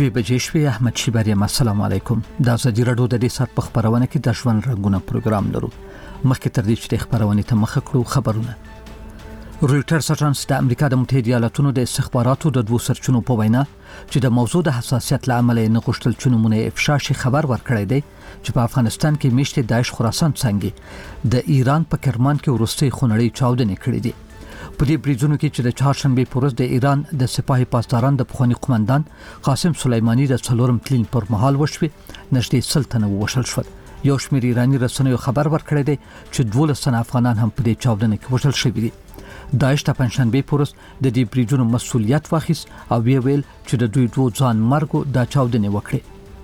دوی بجې شوې. احمد شیبری، السلام علیکم. دا زدي رادیو د دې سات په خبرونه کې د ژوند رنگونه پروګرام لرو. مخکې تر دې چې خبرونه ته مخ کړو خبرونه. رويټرز اژانس د امریکا د متحده ایالاتونو د استخباراتو د دوه سرچینو په وینا چې د موضوع د حساسیت لامل نه غوښتل چې نمونه افشا شي خبر ورکړی دی چې په افغانستان کې میشته داعش خراسان څنګه د ایران په کرمان کې ورستي خونړی چاودنې کړې دي. په دې بریځونو کې چې د چهارشنبه په ورځ د ایران د سپاهي پاسداران د پخوانی قومندان قاسم سلیمانی د څلورم تلین پر مهال وشوي نږدې سلطنه وشل شو. یو شمېر ایرانی رسنیو خبر ورکړی دی چې 12 افغانان هم په دې چاودنه کې وشل شوي دي. داعش د پنځشنبه په ورځ د دې بریځونو مسؤلیت واخیست او ویل چې د دوی دوه ځان مرګ د چاودنې وکړي.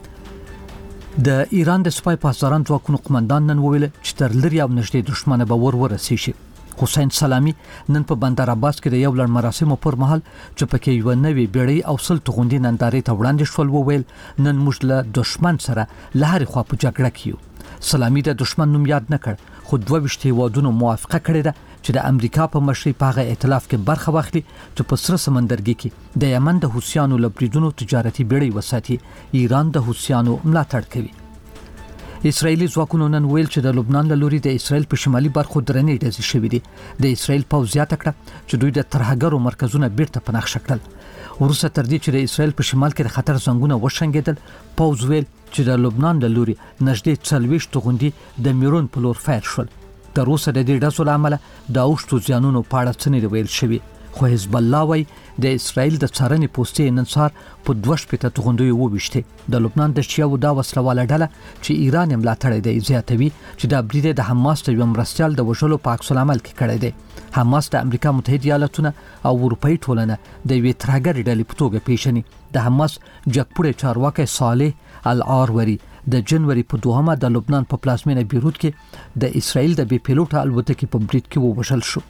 د ایران د سپاهي پاسداران ځواکونو قومندان نن ویل چې تر لري او نږدې دښمنه به ورسي شي. حسین سلامی نن په بندر عباس کې د یو لړ مراسمو پر مهال چې پکې یو نوې بیړۍ او سل توغندي نندارې ته وړاندې شول وویل نن موږ له دښمن سره لهر خوا په جګړه کې یو. سلامی د دښمن نوم یاد نه کړ خو 22 هیوادونو موافقه کړې ده چې د امریکا په مشرۍ په هغه ائتلاف کې برخه واخلي چې په سره سمندرګي کې د یمن د حوثیانو لبریدونو تجارتي بیړۍ وساتي. ایران د حوثیانو ملاتړ کوي. اسرایلی ځواکونو نن ویل چې د لبنان له لوري د اسرایل په شمالي برخو درنې ډزې شوې دي. د اسرایل پوځ زیاته کړه چې دوی د ترهګرو مرکزونه بیرته پناه شکل. ورسره تر دې چې د اسرایل په شمال کې د خطر زنګونه وشنګېدل، پوځ ویل چې د لبنان له لوري نږدې 40 توغندي د میرون په لور فایر شول. تر اوسه د دې ډزو لامل د اوښتو ځانونو په اړه څه نه ویل شوی. خو حزب الله وايي د اسرایل د څارنې پوسټې نن سهار په 2 توغندیو وويشته. د لبنان د شیعو دا وسلواله ډله چې ایران ملاتړ دی زیاتوي چې د بریډ د حماس د مرستيال د وژلو په عکس العمل کې کړی دی. حماس د امریکا متحده ایالاتونه او اروپאי ټولنه د وی ترهګر ډلې په توګه پیژني. د حماس جګپوړی چارواکي صالح العاروری د جنوري په 2مه د لبنان په پلازمینه بیروت کې د اسرایل د بي پیلوټ الوتکې په بریټ کې ووژل شو.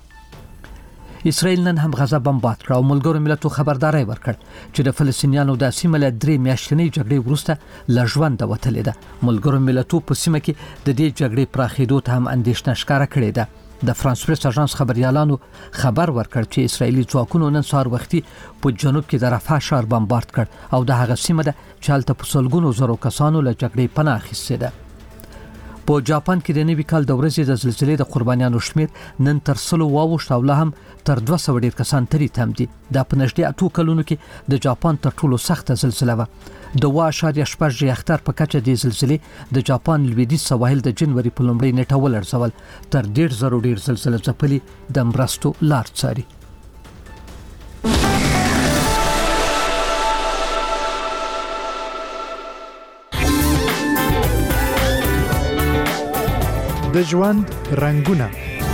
اسرائیل نن هم غزا بمبارد کړ او ملګرو ملتونو خبرداري ورکړ چې د فلسطینیانو د سیمه له 3 میاشتنۍ جګړې وروسته لا ژوند وتلې ده. ملګرو ملتونو په سیمه کې د دې جګړې پراخېدو ته هم اندېښنه ښکاره کړې ده. د فرانس پریس اژانس خبريالانو خبر ورکړ چې اسرایلی ځواکونو نن سهار وختي په جنوب کې د رفح ښار بمبارد کړ او د هغه سیمه ده چې هلته په سلګونو زرو کسانو له جګړې پناه اخیستې ده. په جاپان کې د نوي کال د ورځې د زلزلې د قربانیانو شمیر نن تر 100 واوښت او لا هم تر 200 ډیر کسان ترې تم دي. دا په نږدې 8 کلونو کې د جاپان تر ټولو سخته زلزلہ و. د 1.8 ریختر په کچه د زلزلې د جاپان لویدیځ سواحل د جنوري په لومړۍ نیټه ولړزول. تر 1.5 ډیر زلزلې ځپلي د مرستو لار څاري. د ژوند رنگونه.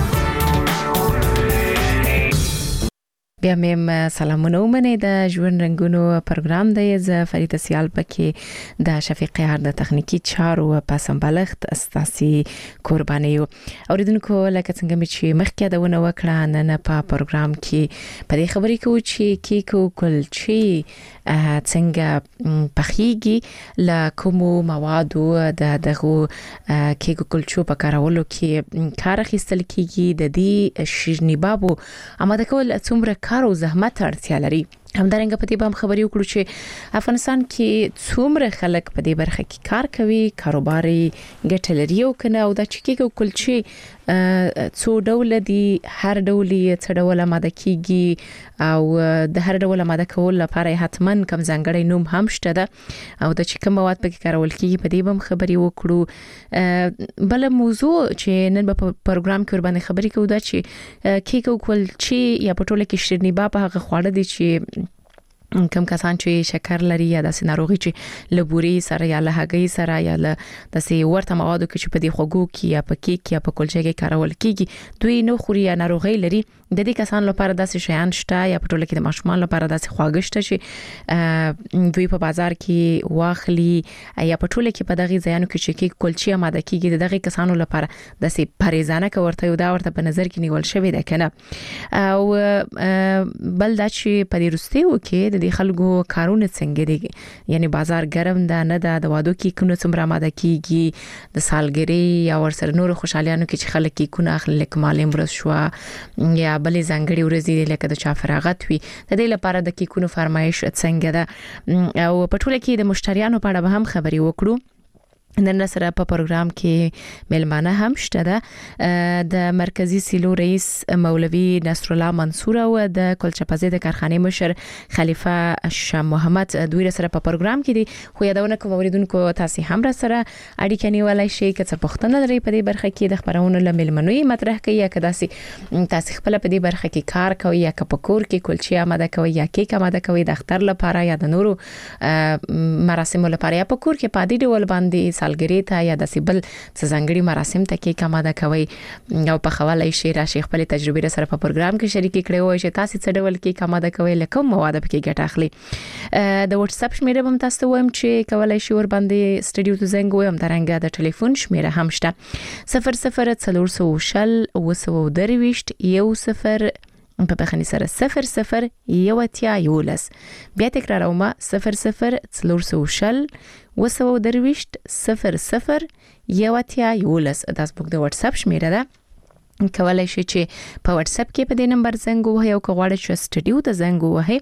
بیا مې سلامونه ومنه. د ژوند رنگونو پروګرام دی. زه فریده سیال پکې د شفیق هر د تخنیکی چارو په سمبالښت استاسي قرباني یو. اوریدونکو لکه څنګه چې مخکې دونه وکړه نن په پروګرام کې په دې خبرې کې چې کیکو کلچي څنګه پخېږي ل کومو موادو دغه کیکو کلچو په کارولو کې کار اخیستل کیږي. د دې شیرنی بابو اماده کول څومره کار او زحمت اړتیا لري. همدارنګه په دې بام خبرې وکړو چې افغانستان کې څومره خلک په دې برخه کې کار کوي، کاروباري ګټه لري او کنه، او دا چې کیکو کلچي څو ډول دي، هر ډول یې څه ډول آماده کیږي او د هر ډول آماده کول لپاره حتماً کوم ځانګړی نوم هم شته ده او د چې کوم مواد پکې کارول کیږي په دې بام خبرې وکړو. بل موضوع چې نن په پروګرام کې ور باندې خبرې کوو دا چې کیکو کلچي یا په ټوله کې شیرنی باب هغه خواړه دي چې کم کسان چې شکر لري یا د ناروغي چې لبوري سره یا له هګۍ سره یا له د ورته موادو کې چې په دې خوګو کې یا په کیک یا په کلچه کې کارول کیږي دوی نو خوري یا ناروغي لري. د دې کسان لپاره داسې شیان شته یا په ټوله کې د ماشومان لپاره داسې خواږه شته چې دوی په بازار کې واخلي یا په ټوله کې په دغه ځایانو کې چې کیک کلچه آماده کیږي دغه کسانو لپاره داسې پریزانه کورته یو دا ورته په نظر کې نیول شوی ده کنه. او بل دا چې په دې رستیو کې د د خلکو کارونه څنګه دي یعنی بازار ګرم ده نه ده د وادو کې کونه څومره ماده کیږي د سالګری یا ورسره نور خوشالیانو کې چې خلک کې کونه اخلي لکه مالیم ورځ شو یا بلې ځانګړي ورځې لکه د چا فراغت وي د دې لپاره د کې کونه فرمایش څنګه ده او په ټوله کې د مشتریانو په اړه به هم خبري وکړو نن سره په پروګرام کې ملمانه هم شته ده د مرکزی سیلو رئیس مولوی نصر الله منصور او د کلچپزې د کارخانې مشر خلیفہ شاه محمد دوی سره په پروګرام کې دي خو یادونه کوم اوریدونکو تاسو هم را سره اړیکه نیولای شئ که څه پوښتنه لرئ په دې برخه کې د خبرونو لملمنوي مطرح کوي یا که تاسو خپل په دې برخه کې کار کوي یا که په کور کې کلچې آماده کوي یا کیک آماده کوي د اختر لپاره یا د نورو مراسمو لپاره یا په کور کې پادې ډول باندې سالګری ته یا د سیبل څنګهړي مراسم ته کې کماده کوي او په حواله شي راشي خپل تجربه سره په پروګرام کې شریک کړي وای چې تاسو څه ډول کې کماده کوي لکه مواد په کې ګټه اخلي د واتس اپ شمیره هم تاسو وایم چې کولای شي ور باندې سټډیو ته زنګ وایم ترنګ د ټلیفون شمیره هم شته 00 وسو درويشت یو 0 په بخنی سره 00 یو اتیا یولس بیا تکراروم 00 وسو درويشت 00 یو اتیا یولس دا زموږ د واتس اپ شمیره ده کولای شي چې په واتس اپ کې په دې نمبر زنګ وهي او کغواړئ چې سټډیو ته زنګ وهي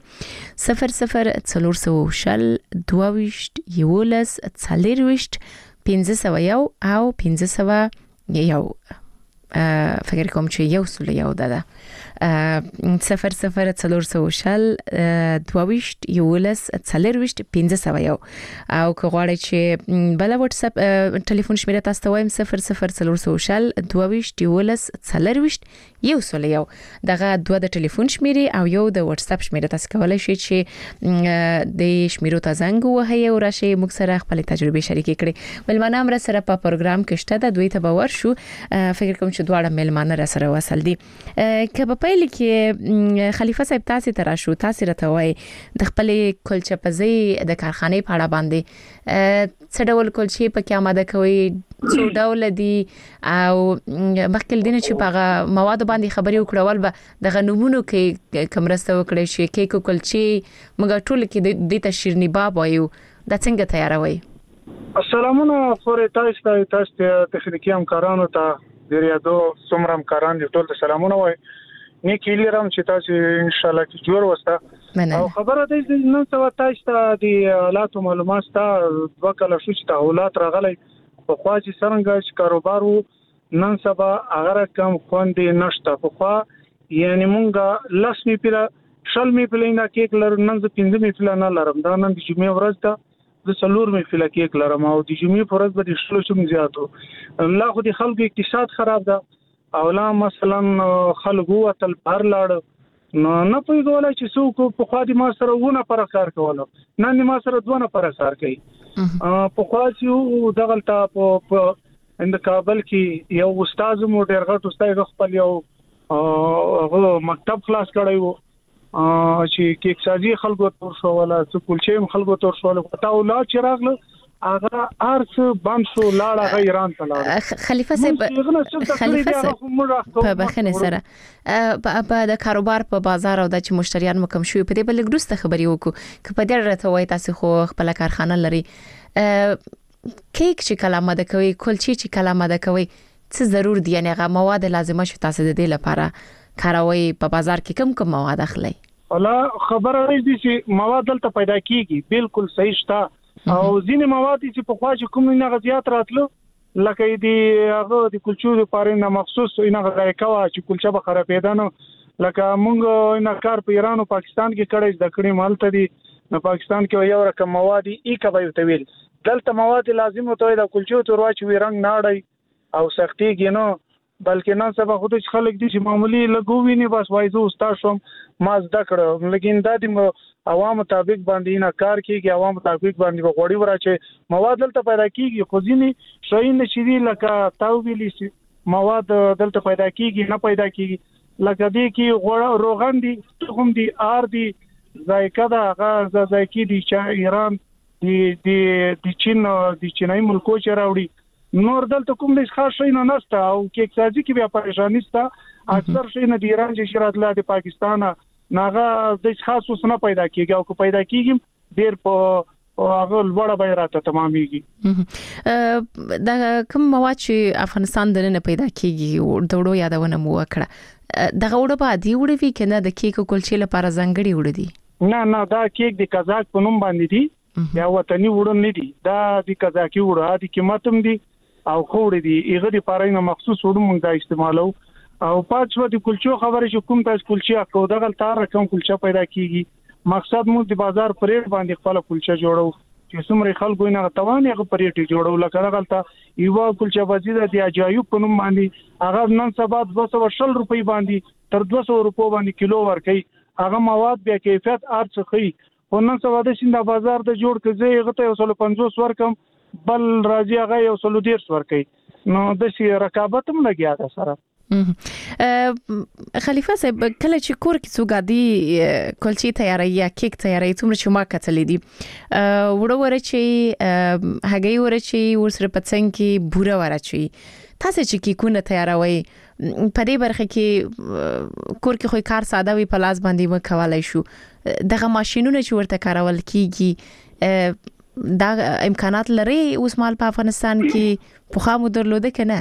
00 22 یولس 40 1501 او 1501 فکر کوم چې یو سل یو ده 00 22 یولس 40 1501 او که غواړئ چې بل واتس اپ ټلیفون شمیره تاسو ته وایم 00 22 یولس 40 یو سل یو دغه دوه د ټلیفون شمیره او یو د واتس اپ شمیره تاسو کولای شئ چې د شمیرو ته زنګ وهئ او راشي موږ سره خپل تجربه شریک کړئ ملمانه هم سره په پروګرام کې شته د دوی ته باور شو فکر کوم چې دواړه ملمانه را سره وصل دي که په پیل کې خلیفہ صاحب تاسو ته راشو تاسو راته وای د خپل کلچپزې د کارخانې په اړه باندې څه ډول کلچې په کې آماده کوي څو ډول دي او مخکې دینه چې په مواد باندې خبري وکړول به د غنومونو کې کمرسته وکړي شي کیک کلچې موږ ټول کې د تشیرنی باب وایو د څنګه تیاروي السلامونه فور تاسو تخنیکی همکارانو ته د ریاضو څومره همکاران دي ټول سلامونه وای نیکی لرم چې تاسو ان شاء الله کې جوړ وسته او خبره ده نن څه تاسو ته د حالات معلومات ته وکړه شو چې تحولات راغلي په خوا چې څنګه چې کاروبار نن سبا هغه کم خوندې نشته په خوا یعنی مونږه لاسمي پیله شلمي پیله کېک لر نن ز 15 پیله نه لرم دا نن د جمعې ورځ ته د سلور می پیله کېک لرم او د جمعې ورځ به د شلو شم زیاتو الله خو د خلکو اقتصاد خراب ده او لا مثلا خلکو تل بهر لاړ نه پوهیږي چې څوک په خوا دي ما سره ونه پر کار کوله نن ما سره دوه پر کار کوي په خوا چې دغلطه په اند کابل کې یو استاد مو ډېر غټ استاد خپل یو مکتب خلاص کړی وو چې کیک سازي خلکو تور شو ولا څه کولچې خلکو تور شو ولا تا اولاد چې راغله هغه ارس بام شو لاړه ایران ته لاړه خلیفہ صاحب په بخنه سره په د کاروبار په بازار او د چې مشتریان مکم شوی په دې بل ګروسته خبري وکړو که په دې راته وای تاسو خو خپل کارخانه لري کیک چې کلمه ده کوي کلچې چې کلمه ده کوي څه ضرور دي یعنی هغه مواد لازمه شي تاسو د دې لپاره کاروي په بازار کې کم مواد اخلي ولا خبره راځي چې مواد دلته پیدا کیږي بالکل صحیح شته او ځینې مواد چې په خوا چې کوم نه غزيات راتلو لکه دې هغه د کلچو لپاره نه مخصوص نه غځای کوا چې کلچه به خرابېده نو لکه مونږ نه کار په ایران او پاکستان کې کړی د کړي مالته دي نو پاکستان کې یو رقم مواد ای کبه تویل دلته مواد لازم وته د کلچو تر واچ وی رنگ نه اړای او سختي کې نو بلکې نن سبا خو د خلک دي چې معمولی لګوي نه بس وایزو استاد شوم ما زده کړم لیکن دا د عوام مطابق باندې نه کار کیږي عوام مطابق باندې غوړي ورچه مواد دلته پیدا کیږي خو ځینی شوی نشي لکه تاو ویلی مواد دلته پیدا کیږي نه پیدا کیږي لکه دې کې غوړ روغن دي تخم دي آر دي ذایقه دا هغه ذایقې دي چې ایران د چین د چینای ملکو چې راوړي نور دلته کوم د ښه شي نه نسته او کیک سازي کې بیا پریشانی سته اکثر شي نه د ایران چې شرات لا د پاکستان ناغه د خاص وسنه پیدا کیږي او که پیدا کیږي ډیر په هغه لوړه به راته تمامېږي. دا کوم مواد چې افغانستان دنه پیدا کیږي د وړو یادونه مو وکړه دغه وړو په عادي وړو وی کنه د کیک کلچې لپاره ځانګړي وړو دي؟ نه دا کیک د کازاک په نوم باندې دي یا وطني وړو نه دي. دا د کازاکي وړو د قیمتم دي او خوړ دي هغه د پاره نه مخصوص وړو موږ دا استعمالو. او پاتې د کلچو خبره چې کوم تاسو کلچې کو دغه تار کوم کلچه پیدا کیږي مقصد موږ د بازار پریډ باندې خپل کلچه جوړو چې څومره خلکو نه توان یې پریډ جوړو لکه دغه یو کلچه وزیده د اجایب په نوم باندې هغه نن سبا 220 روپۍ باندې تر 200 روپۍ باندې کیلو ورکي. هغه مواد بیا کیفیت ارڅخي او نن سبا د شین د بازار د جوړ کزه هغه ته 150 ورکم بل راځي هغه 110 ورکي. نو د شي رقابت هم لګیا ده سره. خلیفہ صاحب کله چې کور کې څوګادي کلچې تیاری یا کیک تیاری څومره چې ما کتلې دي وړو ورچی هغه ورچی ورسره پڅنګ کې بوره ورچی تاسو چې کیکونه تیاروي په دې برخه کې کور کې خو کار ساده وي په لاس باندې وکولای شو دغه ماشينونه چې ورته کارول کیږي دا امکانات لري اوس مال په افغانستان کې په خامو درلوده کنه؟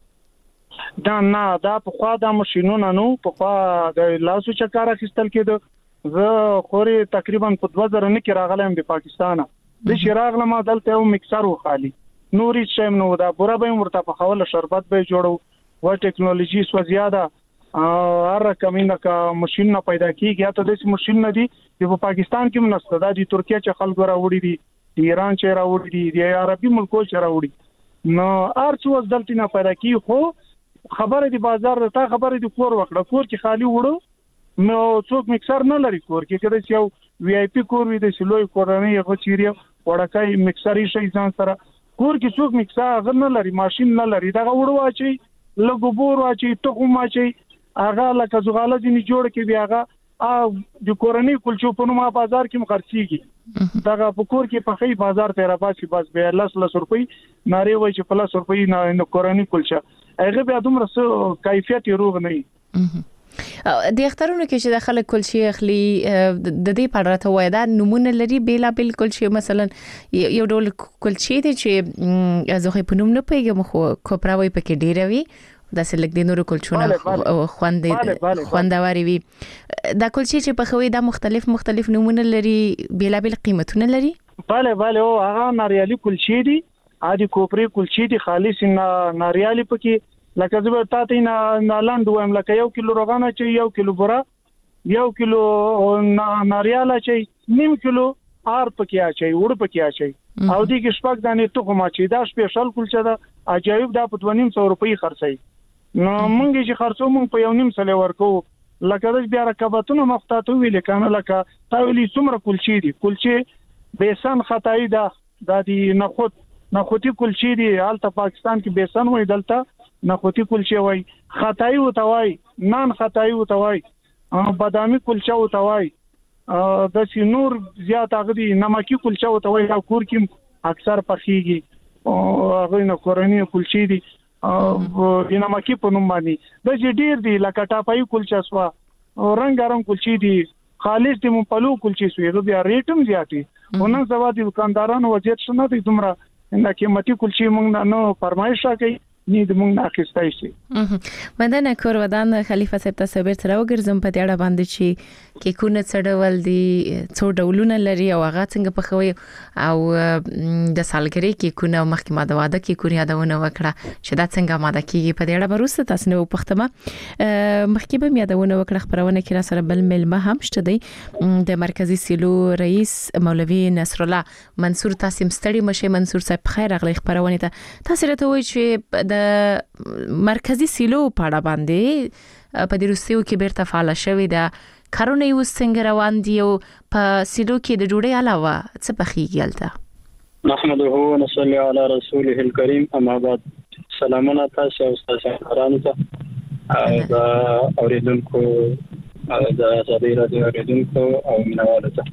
دا په خوا د ماشينونو نو په خوا د لاسو چکار اخیستل کېده. زه خوري تقریبا په 2000 نه کې راغلم د پاکستان د شراغ لمه دلته یو مکسر وخالي نوري شیم نو دا پورا به مرته په خوله شربت به جوړو و ټکنالوژي سو زیاده هر کمینه کا ماشين نه پیدا کیږي ته د ماشين نه دي په پاکستان کې منسته د ترکیه چې خلکو راوړي دي د ایران چې راوړي دي د عربي ملکو چې راوړي نو ارڅ دلته نه پیدا کی خو خبره دی بازار ته خبره دی کور وکړه کور کې خالی وړو نو څوک مکسر نه لري کور کې کله چې یو وی آی پی کور وي د سلوي کورنۍ یو چیرې وړکای مکسر شي ځان سره کور کې څوک مکسر نه لري ماشين نه لري دا وړو واچي لګوبور واچي تخم واچي هغه لکه زغاله دي جوړ کې بیا هغه د کورنۍ کلچو په نوم بازار کې مخرڅيږي دا په کور کې په خې بازار ته را باسي بس به 10 روپۍ ناری وای چې 10 روپۍ نه کورنۍ کلچه هغه بیا دومره کیفیت روغ نه وي. د اخترونو کې چې داخله کلچې اخلي د دې په اړه ته وای دا نمونه لري بیل کلچې مثلا یو ډول کلچې دي چې زه په نوم نه پیګم خو کوپراوي پکې ډیروي دا سلګ د نورو کلچونه خوندوري وي دا کلچې چې په خوي دا مختلف نمونه لري بیل قیمتونه لري. bale او هغه ناریالي کلچې دي عادي کوپري کلچې دي خالص ناریالي پکې لکه زه ته نه لاند وایم لکه 1 کیلو روغانه چې 1 کیلو بوره 1 کیلو ناریاله چې 1.5 کیلو ار پکې اچي وړ پکې اچي او دې کې شپږ دانې تخم اچي دا سپیشل کلچه ده عجایب دا په 200 روپۍ خرڅي نو مونږ چې خرڅو مونږ په 1.5 ورکو لکه د بیا رقابتونو مختاتو ویل کنه لکه تا ویلي څومره کلچې دي کلچې بیسن خدای دا د نخوتی کلچې دي حالت پاکستان کې بیسن وای دلته نخوتی کلچې وای خدای وتوای نان خدای وتوای بادامي کلچه وتوای د سینور زیات اغدي نمکی کلچه وتوای دا کور کې اکثر پخېږي هغه نه کورنۍ کلچې دي د نمکی په نوم باندې د ډیر دي لکه ټاپای کلچه سوا رنگارنګ کلچې دي خالص د مپلو کلچې سوی بیا ریټم زیاتی ونن سوا د دکاندارانو وضعیت شنه دي دومره ان قیمتي کلچې موږ نه فرمایش راکې نه د موږ اخیستای شي. مدن کور ودان خلیفہ صاحب تاسو بیرته راوګرځم په دې اړه باندې چې کیکونه څډول دي څو ډولونه لري او هغه څنګه پخوي او د سالګری کیکونه مخکې ماده واده کیکونه یادونه وکړه چې دا څنګه ماده کیږي په دې اړه وروسته تاسو نو پختمه مخکې به یادونه وکړه خبرونه کې را سره بل ملمه هم شته دی د مرکزی سیلو رئیس مولوی نصر الله منصور تاسو مستړي مشه منصور صاحب خیر اغلی خبرونه ته تاسو راته وایي چې د مرکزی سیلو په اړه باندې په دې روسیو کې بیرته فعال شوی دا کارونه یو څنګه روان دي او په سیلو کې د ډوډۍ علاوه څه پخېږي البته نحمده و نصلي على رسوله الكريم اما بعد سلامونه تاسو او تاسو حرانه ته دا اوریدونکو دا ازادي راډیو اوریدونکو او منوالو ته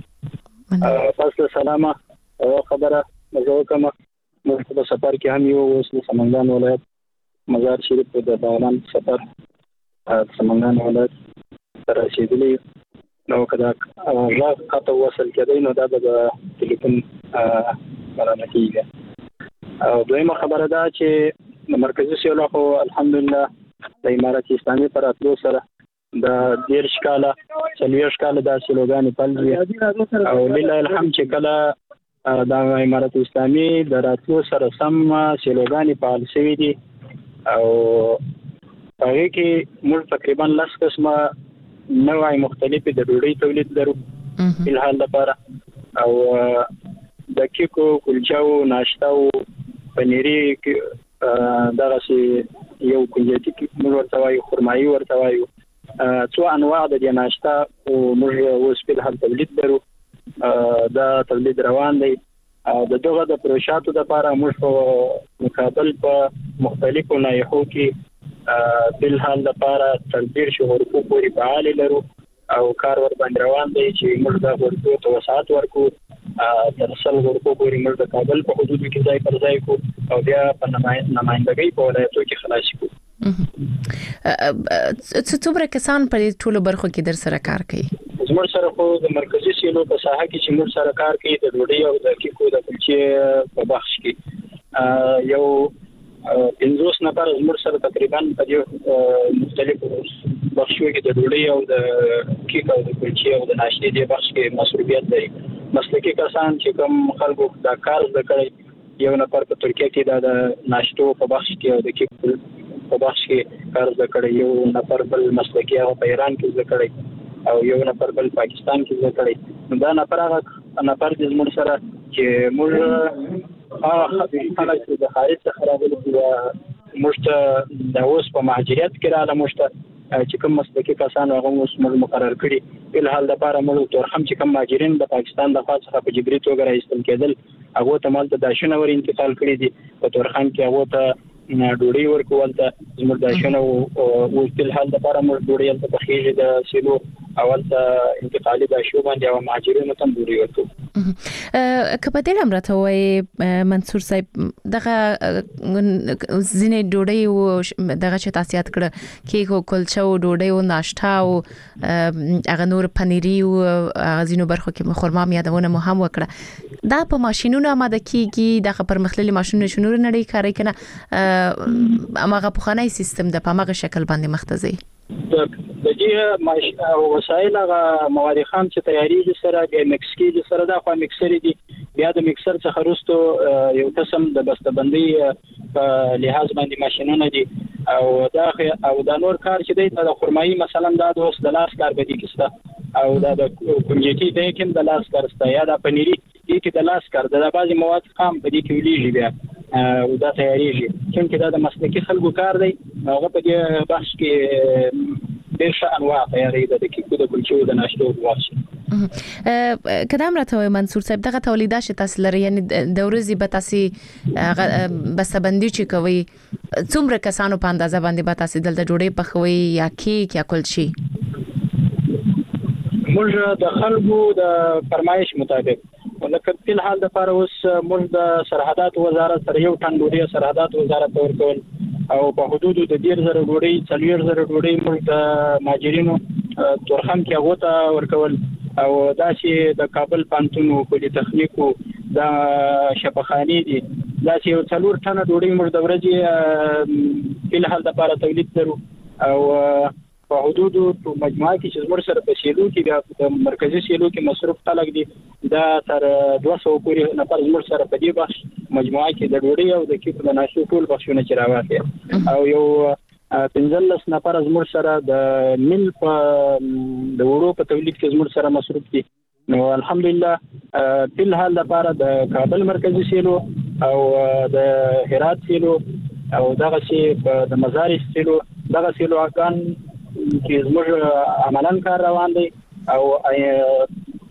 فاصله سلامه او خبره مزه کوم په سفر کې هم یو اوس د سمنګان ولایت مزار شریف د دوران سفر سمنګان ولایت رسیدلی نو کدا راز خاطر وصل کېدای نو دا د ټلیفون مرانه کیږي او دویمه خبره ده چې د مرکزی سیلو خو الحمدلله د امارت اسلامي پر اتلو سره د 10 کاله 40 کاله د سلوګان پلوي او لله الحمد چې کله د امارت اسلامي د راتلو سره سم سلوګان پال شوی دي او هغه کې موږ تقریبا 10 قسمه نوعي مختلفه د ډوډۍ تولید لرو په الحال لپاره او د کیکو کلچاو ناشتاو پنيري دغه سي یو کلیتي موږ ورته وایو خرمایي ورته وایو څو انواع د ناشتا او موږ اوس په الحال تولید لرو دا تولید روان دی د دغه د پروژاتو لپاره موږ مقابل په مختلفو نایحو کې په الحال لپاره تدبیر شهور پورې فعال لرو او کار ور باندې روان دی چې موږ د ورکو توسعات ورکو د رسل ورکو پورې موږ د کابل په حدود کې ځای پر ځای کو او بیا په نمائندګۍ په ولایتو کې خلاص کو څومره کسان په ټولو برخو کې در سره کار کوي زموږ سره خو د مرکزی سیلو په ساحه کې چې موږ سره کار کوي د ډوډۍ او د کیکو د کلچې په بخش کې یو 50 نفر زموږ سره تقریبا په یو مختلف بخشو کې د ډوډۍ او د کیک او د کلچې او د ناشتې د بخش کې مسؤلیت لري مسلکي کسان چې کوم خلکو د کار زده کړي یو نفر په ترکیه کې د ناشتو په بخش کې او د کیک په بخش کې کار زده کړي یو نفر بل مسلکي او په ایران کې زده کړي او یو نفر بل پاکستان کې زده کړي دا نفر د زموږ سره چې موږ خلک د خارج څخه راغلي دي موږ د اوس په مهاجرت کې رااله موږ چې کوم مسلکي کسان هغه اوس موږ مقرر کړي په الحال لپاره موږ تورخم چې کوم مهاجرین د پاکستان د خاص څخه په جبري توګه راځل کېدل هغه ته مال ته داشونه ور انتقال کړي دي په تورخم کې هغه ته ډوډۍ ورکول ته زموږ داشونه او په الحال لپاره موږ ډوډۍ ته بخیږي د سیلو اول ته انتقالي داشو باندې او مهاجرینو ته ډوډۍ ورکو کله دې امرته وای منصور صاحب دغه زینې ډوډۍ او دغه چې تاسیات کړه کیکو کلچو ډوډۍ او ناشتا او هغه نور پنيري او غزینو برخو کې خرما یادونه مو هم وکړه دا په ماشينونو آماده کیږي د پرمختللي ماشينونو شنور نړۍ کاری کنه اماغه په خانه سیستم د پامغه شکل باندې مختزي د دې وسایل هغه مواد خام چې تیاری سره د مکسکی د سره د خو مکسر دي بیا د مکسر څخه وروسته یو قسم د بسته‌بندي په لحاظ باندې ماشينونه دي او دا نور کار چې دی د خرمایي مثلا د اوس د لاس کار بدی کیسه او د کنجټي د کوم د لاس کار ستا یا د پنيري کې د لاس کار د بعضي مواد خام بدی کې ویلېږي بیا او دا تیاریږي چې دا د مسلکي خلکو کار دی هغه په دې بحث کې ډېر انواع تیاری د کیکو د کلچو د ناشتو واسي کدام راته منصور صاحب دغه تولیدات چې تاسو لري یعنی د ورځې به تاسو بسبندي چې کوي څومره کسانو په اندازه باندې به تاسو دلته ډوډۍ پخوي یا کیک یا کلچي موږ د خلکو د فرمایش مطابق ولکه په الحال د لپاره اوس موږ د سرحدات وزارت سره یو ټن ډوډۍ سرحدات وزارت ورکول او په حدود د 10,000 ډوډۍ 40,000 ډوډۍ موږ د ماجرینو تورخم کې هغه ته ورکول او دا چې د کابل پانتون او پولی تخنیکو د شفاخانی دي دا چې یو 4 ټن ډوډۍ موږ د ورځې په الحال د لپاره تولید لرو او په حدود په مجموعه کې چې زموږ سره په سیلو کې د مرکزی سیلو کې مصرف خلک دي دا تر 200 پورې نفر زموږ سره په دې بخش مجموعه کې د ډوډۍ او د کیک د ناشتو ټول بخښونه چې راوځي او یو 15 نفر زموږ سره د مل په د وړو په تولید کې زموږ سره مصرف دي نو الحمدلله په الحال لپاره د کابل مرکزی سیلو او د هرات سیلو او دغه چې د مزارش سیلو دغه سیلو اکان چې زموږ عملاً کار روان دی او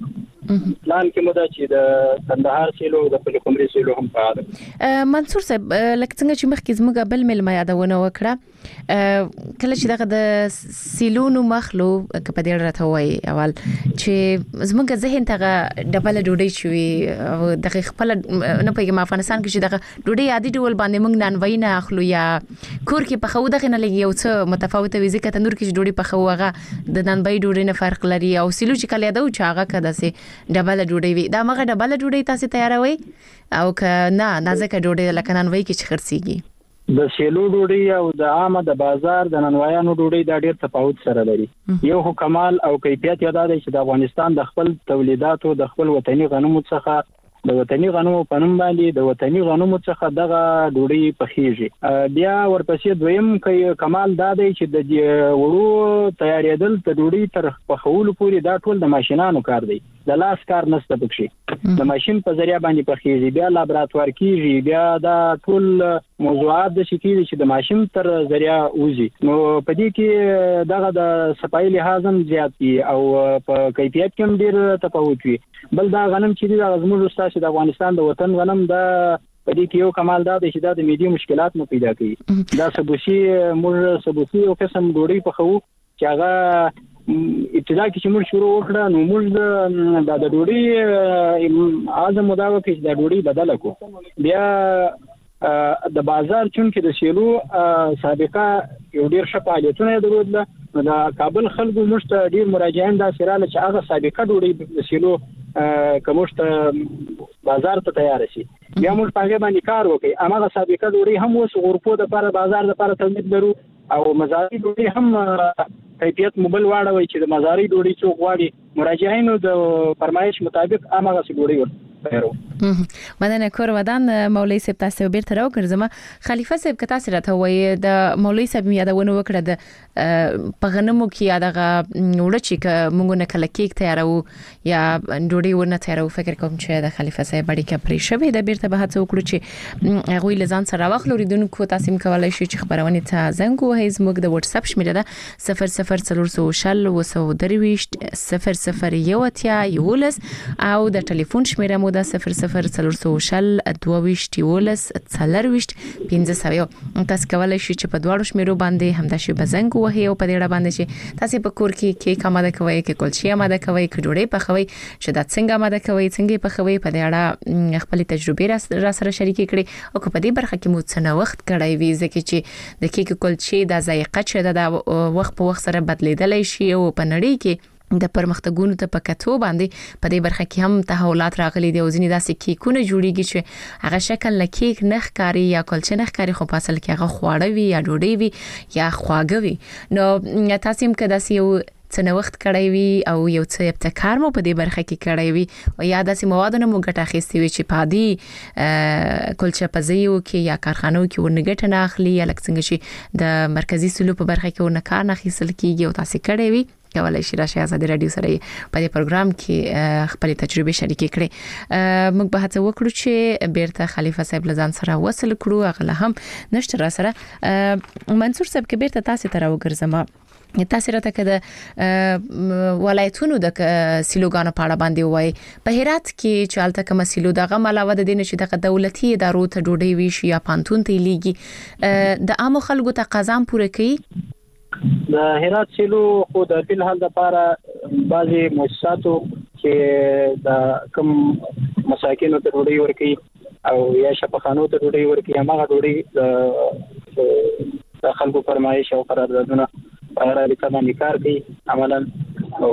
پلان کې مو دا چې د کندهار سیلو د پلخمري سیلو هم فعال. منصور صاحب لکه څنګه چې مخکې زموږ بل ملما یادونه وکړه کله چې دغه د سیلونو مخلو په دې راته وای اول چې زموږ ذهن ته ډبل ډوډۍ شوی او دغه خپل نه پیګم افغانستان کې چې دغه ډوډۍ عادي ډول باندې موږ نن وای نه اخلو یا کور کې په خو دغه نه لګي یو څه متفاوته وي ځکه تندور کې ډوډۍ په خو هغه د نن وای ډوډۍ نه فرق لري او سیلو چې کله یادو چې هغه کده سي ډبل ډوډۍ وي دا مغه ډبل ډوډۍ تاسو تیاروي او که نه نازکه ډوډۍ لکه نن وای کې چې خرڅيږي د سیلو ډوډۍ او د عامه د بازار د ننوایانو ډوډۍ دا ډېر تفاوت سره لري. یو هو کمال او کیفیت یاد دی چې د افغانستان د خپل تولیداتو د خپل وطني غنمو څخه د وطني غنمو په نوم باندې د وطني غنمو څخه دغه ډوډۍ پخېږي. بیا ورپسې دویم کمال دا دی چې د وړو تیارېدل د ډوډۍ تر پخولو پورې دا ټول د ماشينانو کار دی. د لاس کار نشته پکې. د ماشين په ذریعہ باندې پخېږي بیا لابراتوار کېږي بیا دا ټول موضوعات د شکل چې د ماشين تر ذریعہ وځي. نو په دې کې دغه د صفایي لحاظ هم زیات دي او په کیفیت کې هم ډېر تفاوت وي. بل دا غنم چې د زموږ استاد د افغانستان د وطن غنم دا په دې کې یو کمال دا دی چې دا د میډیم مشکلات مو پیدا کوي. دا سبوسی موږ سبوسی او قسم ډوډۍ په خو چې هغه ابتدا کې چې موږ شروع وکړه نو موږ د ډوډۍ اعظم مداوه کې د ډوډۍ بدل کو بیا د بازار چون کې د سیلو سابقه یو ډیر ښه فعالیتونه درلودل. د کابل خلکو مشته ډیر مراجعین دا سراله چې هغه سابقه ډوډۍ د سیلو کومشته بازار ته تیار شي بیا موږ پاګه باندې کار وکړي. هغه سابقه ډوډۍ هم اوس غرفو د لپاره بازار د لپاره تولید لرو او مزاري ډوډۍ هم کیفیت موبل واړوي چې د مزاري ډوډۍ څوک واړي مراجعینو د فرمایش مطابق هغه ډوډۍ ورته مننه کور ودان مولوی صاحب تاسو بیرته راوګرځم. خلیفہ صاحب کتا سره ته وای د مولوی صاحب یادونه وکړه د پغنمو کې دغه وړ چې موږ نه کله کیک تیارو یا ډوډۍ ونه تیارو فکر کوم چې د خلیفہ صاحب اړیکه پرې شوی د بیرته به هڅه وکړو چې هغه لزان سره واخلو ریدونکو تاسو کولای شئ چې خبرونه ته زنګ وهي زموږ د واتس اپ شمیره ده 00400 وسودرويشت 00 یولس او د ټلیفون شمیره مو 00400 22 څلرويشت 15 تاسو کولای شئ چې په دواړو شمیرو باندې همدا شی بزنګ وهي او په دې اړه باندې چې تاسو په کور کې کیک آماده کوئ کې کلچې آماده کوئ کې ډوډۍ پخوئ چې دا څنګه آماده کوئ څنګه پخوئ په دې اړه خپل تجربه را سره شریک کړئ او په دې برخه کې مو څه وخت کړی وي ځکه چې د کیک کلچې د ذایقه چې د وخت په وخت سره بدلیدلی شي او په نړۍ کې د پرمختګونو ته پکاتو باندې په دې برخه کې هم تحولات راغلي دي او ځینې داسې کیکونه جوړیږي چې هغه شکل لکیک نخ کاری یا کلچې نخ کاری خو په اصل کې هغه خواړه وي یا ډوډۍ وي یا خواږه وي. نو تاسو هم کدا سیو څنګه وخت کړی وي او یو څه ابتکار مو په دې برخه کې کړی وي او یا داسې موادونه مو ګټه اخیستي وي چې پادي کلچه پزیو کې یا کارخانو کې ورنګټ نه اخلي یا لکه څنګه چې د مرکزی سلو په برخه کې ورنکار نه اخیستل کیږي او تاسو کړی وي کولای شئ راشي آزادي رادیو سره په دې پروګرام کې خپل تجربه شریک کړئ. موږ به هڅه وکړو چې بیرته خلیفہ صاحب لزان سره وصل کړو هغه هم نشته را سره. منصور صاحب کې بیرته تاسو ته راوګرځم تاسو راته کده ولایتونو د سیلوګانو په اړه باندې وای په هرات کې چالتہ کوم سیلو دغه علاوه د دین چې د دولتي ادارو ته ډوډۍ ویشي یا پانتون ته لیږي د عام خلکو تقاضا پوره کوي. د هرات سیلو خو د فلحال لپاره بعضي مؤسساتو چې د کوم مساکینو ته ډوډۍ ورکي او یا شفاخانو ته ډوډۍ ورکي هغه ډوډۍ د خلکو فرمایش او قراردادونه په اړه لیکل کار کوي عملاً او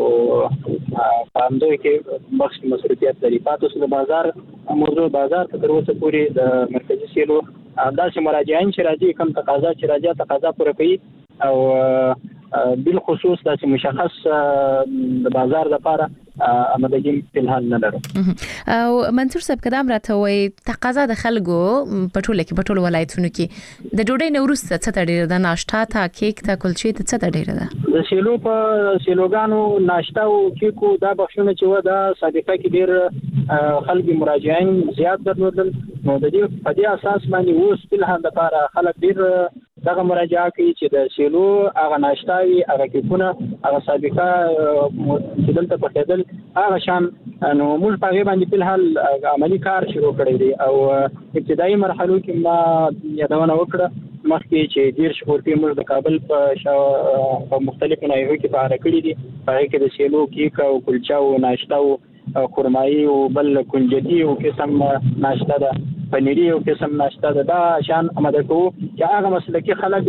پاندوي کې بخش مسؤلیت لري. تاسو د بازار موضوع بازار ته تر اوسه پورې د مرکزی سیلو داسې مراجعین چې راځي کوم تقاضا چې راځي تقاضا پوره کوي او بالخصوص داسې مشخص د بازار لپاره آمادګي په الحال نه لرو. او منصور صاحب کدام راته وای تقاضا د خلکو په ټول ولایتونو کې د ډوډۍ نورسته څه تډیر د ناشتا ته کیک ته کلچې ته څه تډیر ده د سیلو په سیلوګانو ناشتا او کیکو دا بخښونه چې و د سابقه کې ډیر خلک مراجعین زیات درلودل. نو د دې په دې اساس باندې اوس په الحال لپاره خلک ډیر دغه مراجعه کوي چې د سیلو هغه ناشتاوي هغه کیفونه هغه سابقه چې دلته پخېدل هغه شان نو موږ په هغه باندې په الحال عملی کار شروع کړی دی او ابتدایي مرحلو کې ما یادونه وکړه مخکې چې ډیر شپورتي موږ د کابل په مختلفو ناحیو کې په اړه کړی دي په هغه کې د سیلو کیک او کلچا او ناشتا او خرمایي او بل کنجدي او قسم ناشتا ده پنیری او قسم ناشتا ده دا شان آماده کوو چې هغه مسلکي خلک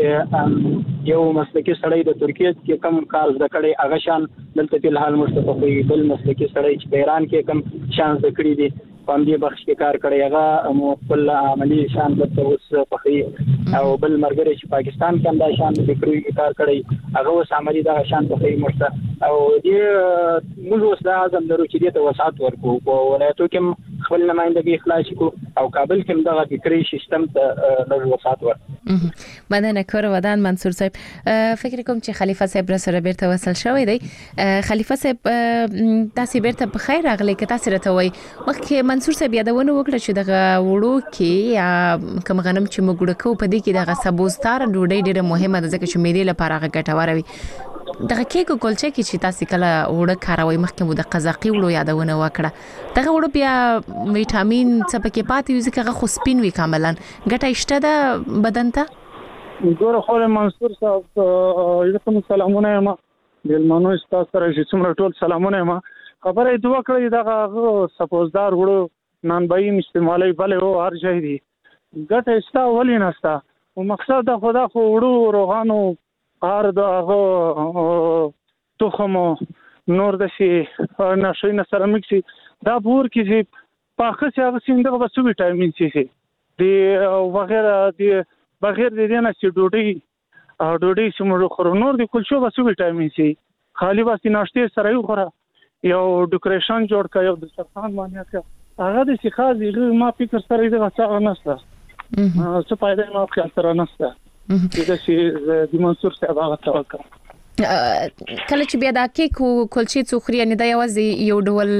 چې یو مسلکي سړی د ترکیه کې کم کار زده کړي هغه شان دلته په الحال مستفقي بل مسلکي سړی چې په ایران کې کم شان زده کړي دي په دې بخش کې کار کړی هغه خپل عملی شان دلته اوس په او بل مرګري چې پاکستان کې هم دا شان د فکري کار کړی هغه اوس عملی دا شان په مرسته او دې موږ اوس دا اعظم درو چې دې ته وسعت ورکو او ولایتو کې خپل نمائندګي اخلاص کو او کابل کې دغه فکري سیستم ته د وسعت ورکو. مننه کور ودان منصور صاحب. فکر کوم چې خلیفہ صاحب سره بیرته وصل شوی دی. خلیفہ صاحب تاسو بیرته په خیر راغلی که تاسو راته وای مخکې منصور صاحب یادونه وکړه چې دغه وړو کې کوم غنم چې موږ ډکو په دې کې دغه سبوستار ډوډۍ ډیره مهمه ده ځکه چې معدې لپاره هغه ګټوره وي. دغه کیک او کلچه کې چې تاسو کله وړه کاروي مخکې مو د قزاقي وړو یادونه وکړه دغه وړو بیا وټامین څه پکې پاتې وي ځکه هغه خو سپین وي کاملا ګټه شته ده بدن ته ګوره خو منصور صاحب یو سلامونه ما دلمنو تاسو سره چې څومره ټول سلامونه ما خبره دوه کړې دغه سپوزدار وړو نانباین استعمالي بل او هر ځای دي ګټه شته ولې نشته او مقصد دا خدا خو وړو روغانو هر دغه تخم نور د شي نشوي سره مکسي دا بور کې چې پاخه څنګه څنګه وسو وټامین سي دي وغیرہ دي بغیر د دې نه چې ډوډۍ سمو خورو نور د کلچو وسو وټامین سي خالی واسي ناشته سره یو خوره یو ډیکوریشن جوړ کړو د سرطان باندې هغه د سیخاز ما فکر سره د غاڅه نشته څه فائدہ ما خیال سره نشته دا چې د منصور صاحب هغه توکل کله چې بیا دا کیک او کلچې څوخري نه دا یو ډول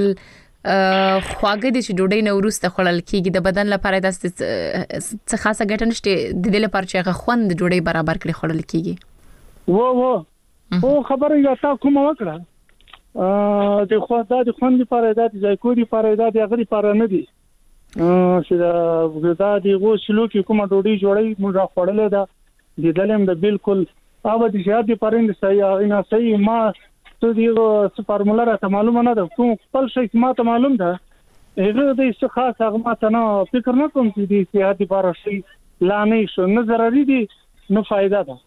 خواږه دي چې ډوډۍ نه ورسته خړل کیږي د بدن لپاره د څه خاصه ګټه نشته د دې لپاره چې هغه خوند ډوډۍ برابر کړي خړل کیږي او خبره یا تا کوم وکړه د خوند لپاره د ځایکو لپاره د هغه لپاره نه دي چې دا د غوښلو کې کومه ډوډۍ جوړي موږ خړلې ده د دلم د بالکل اوبه د شهادت پرند صحیح ما ته دیو فارمولا را معلومه نه ده کوم خپل شي ما ته معلوم ده هغه د څه خاص هغه ما ته نه فکر نه کوم چې د شهادت لپاره شي لا نه شو نه ضروري دي نو فائدہ ده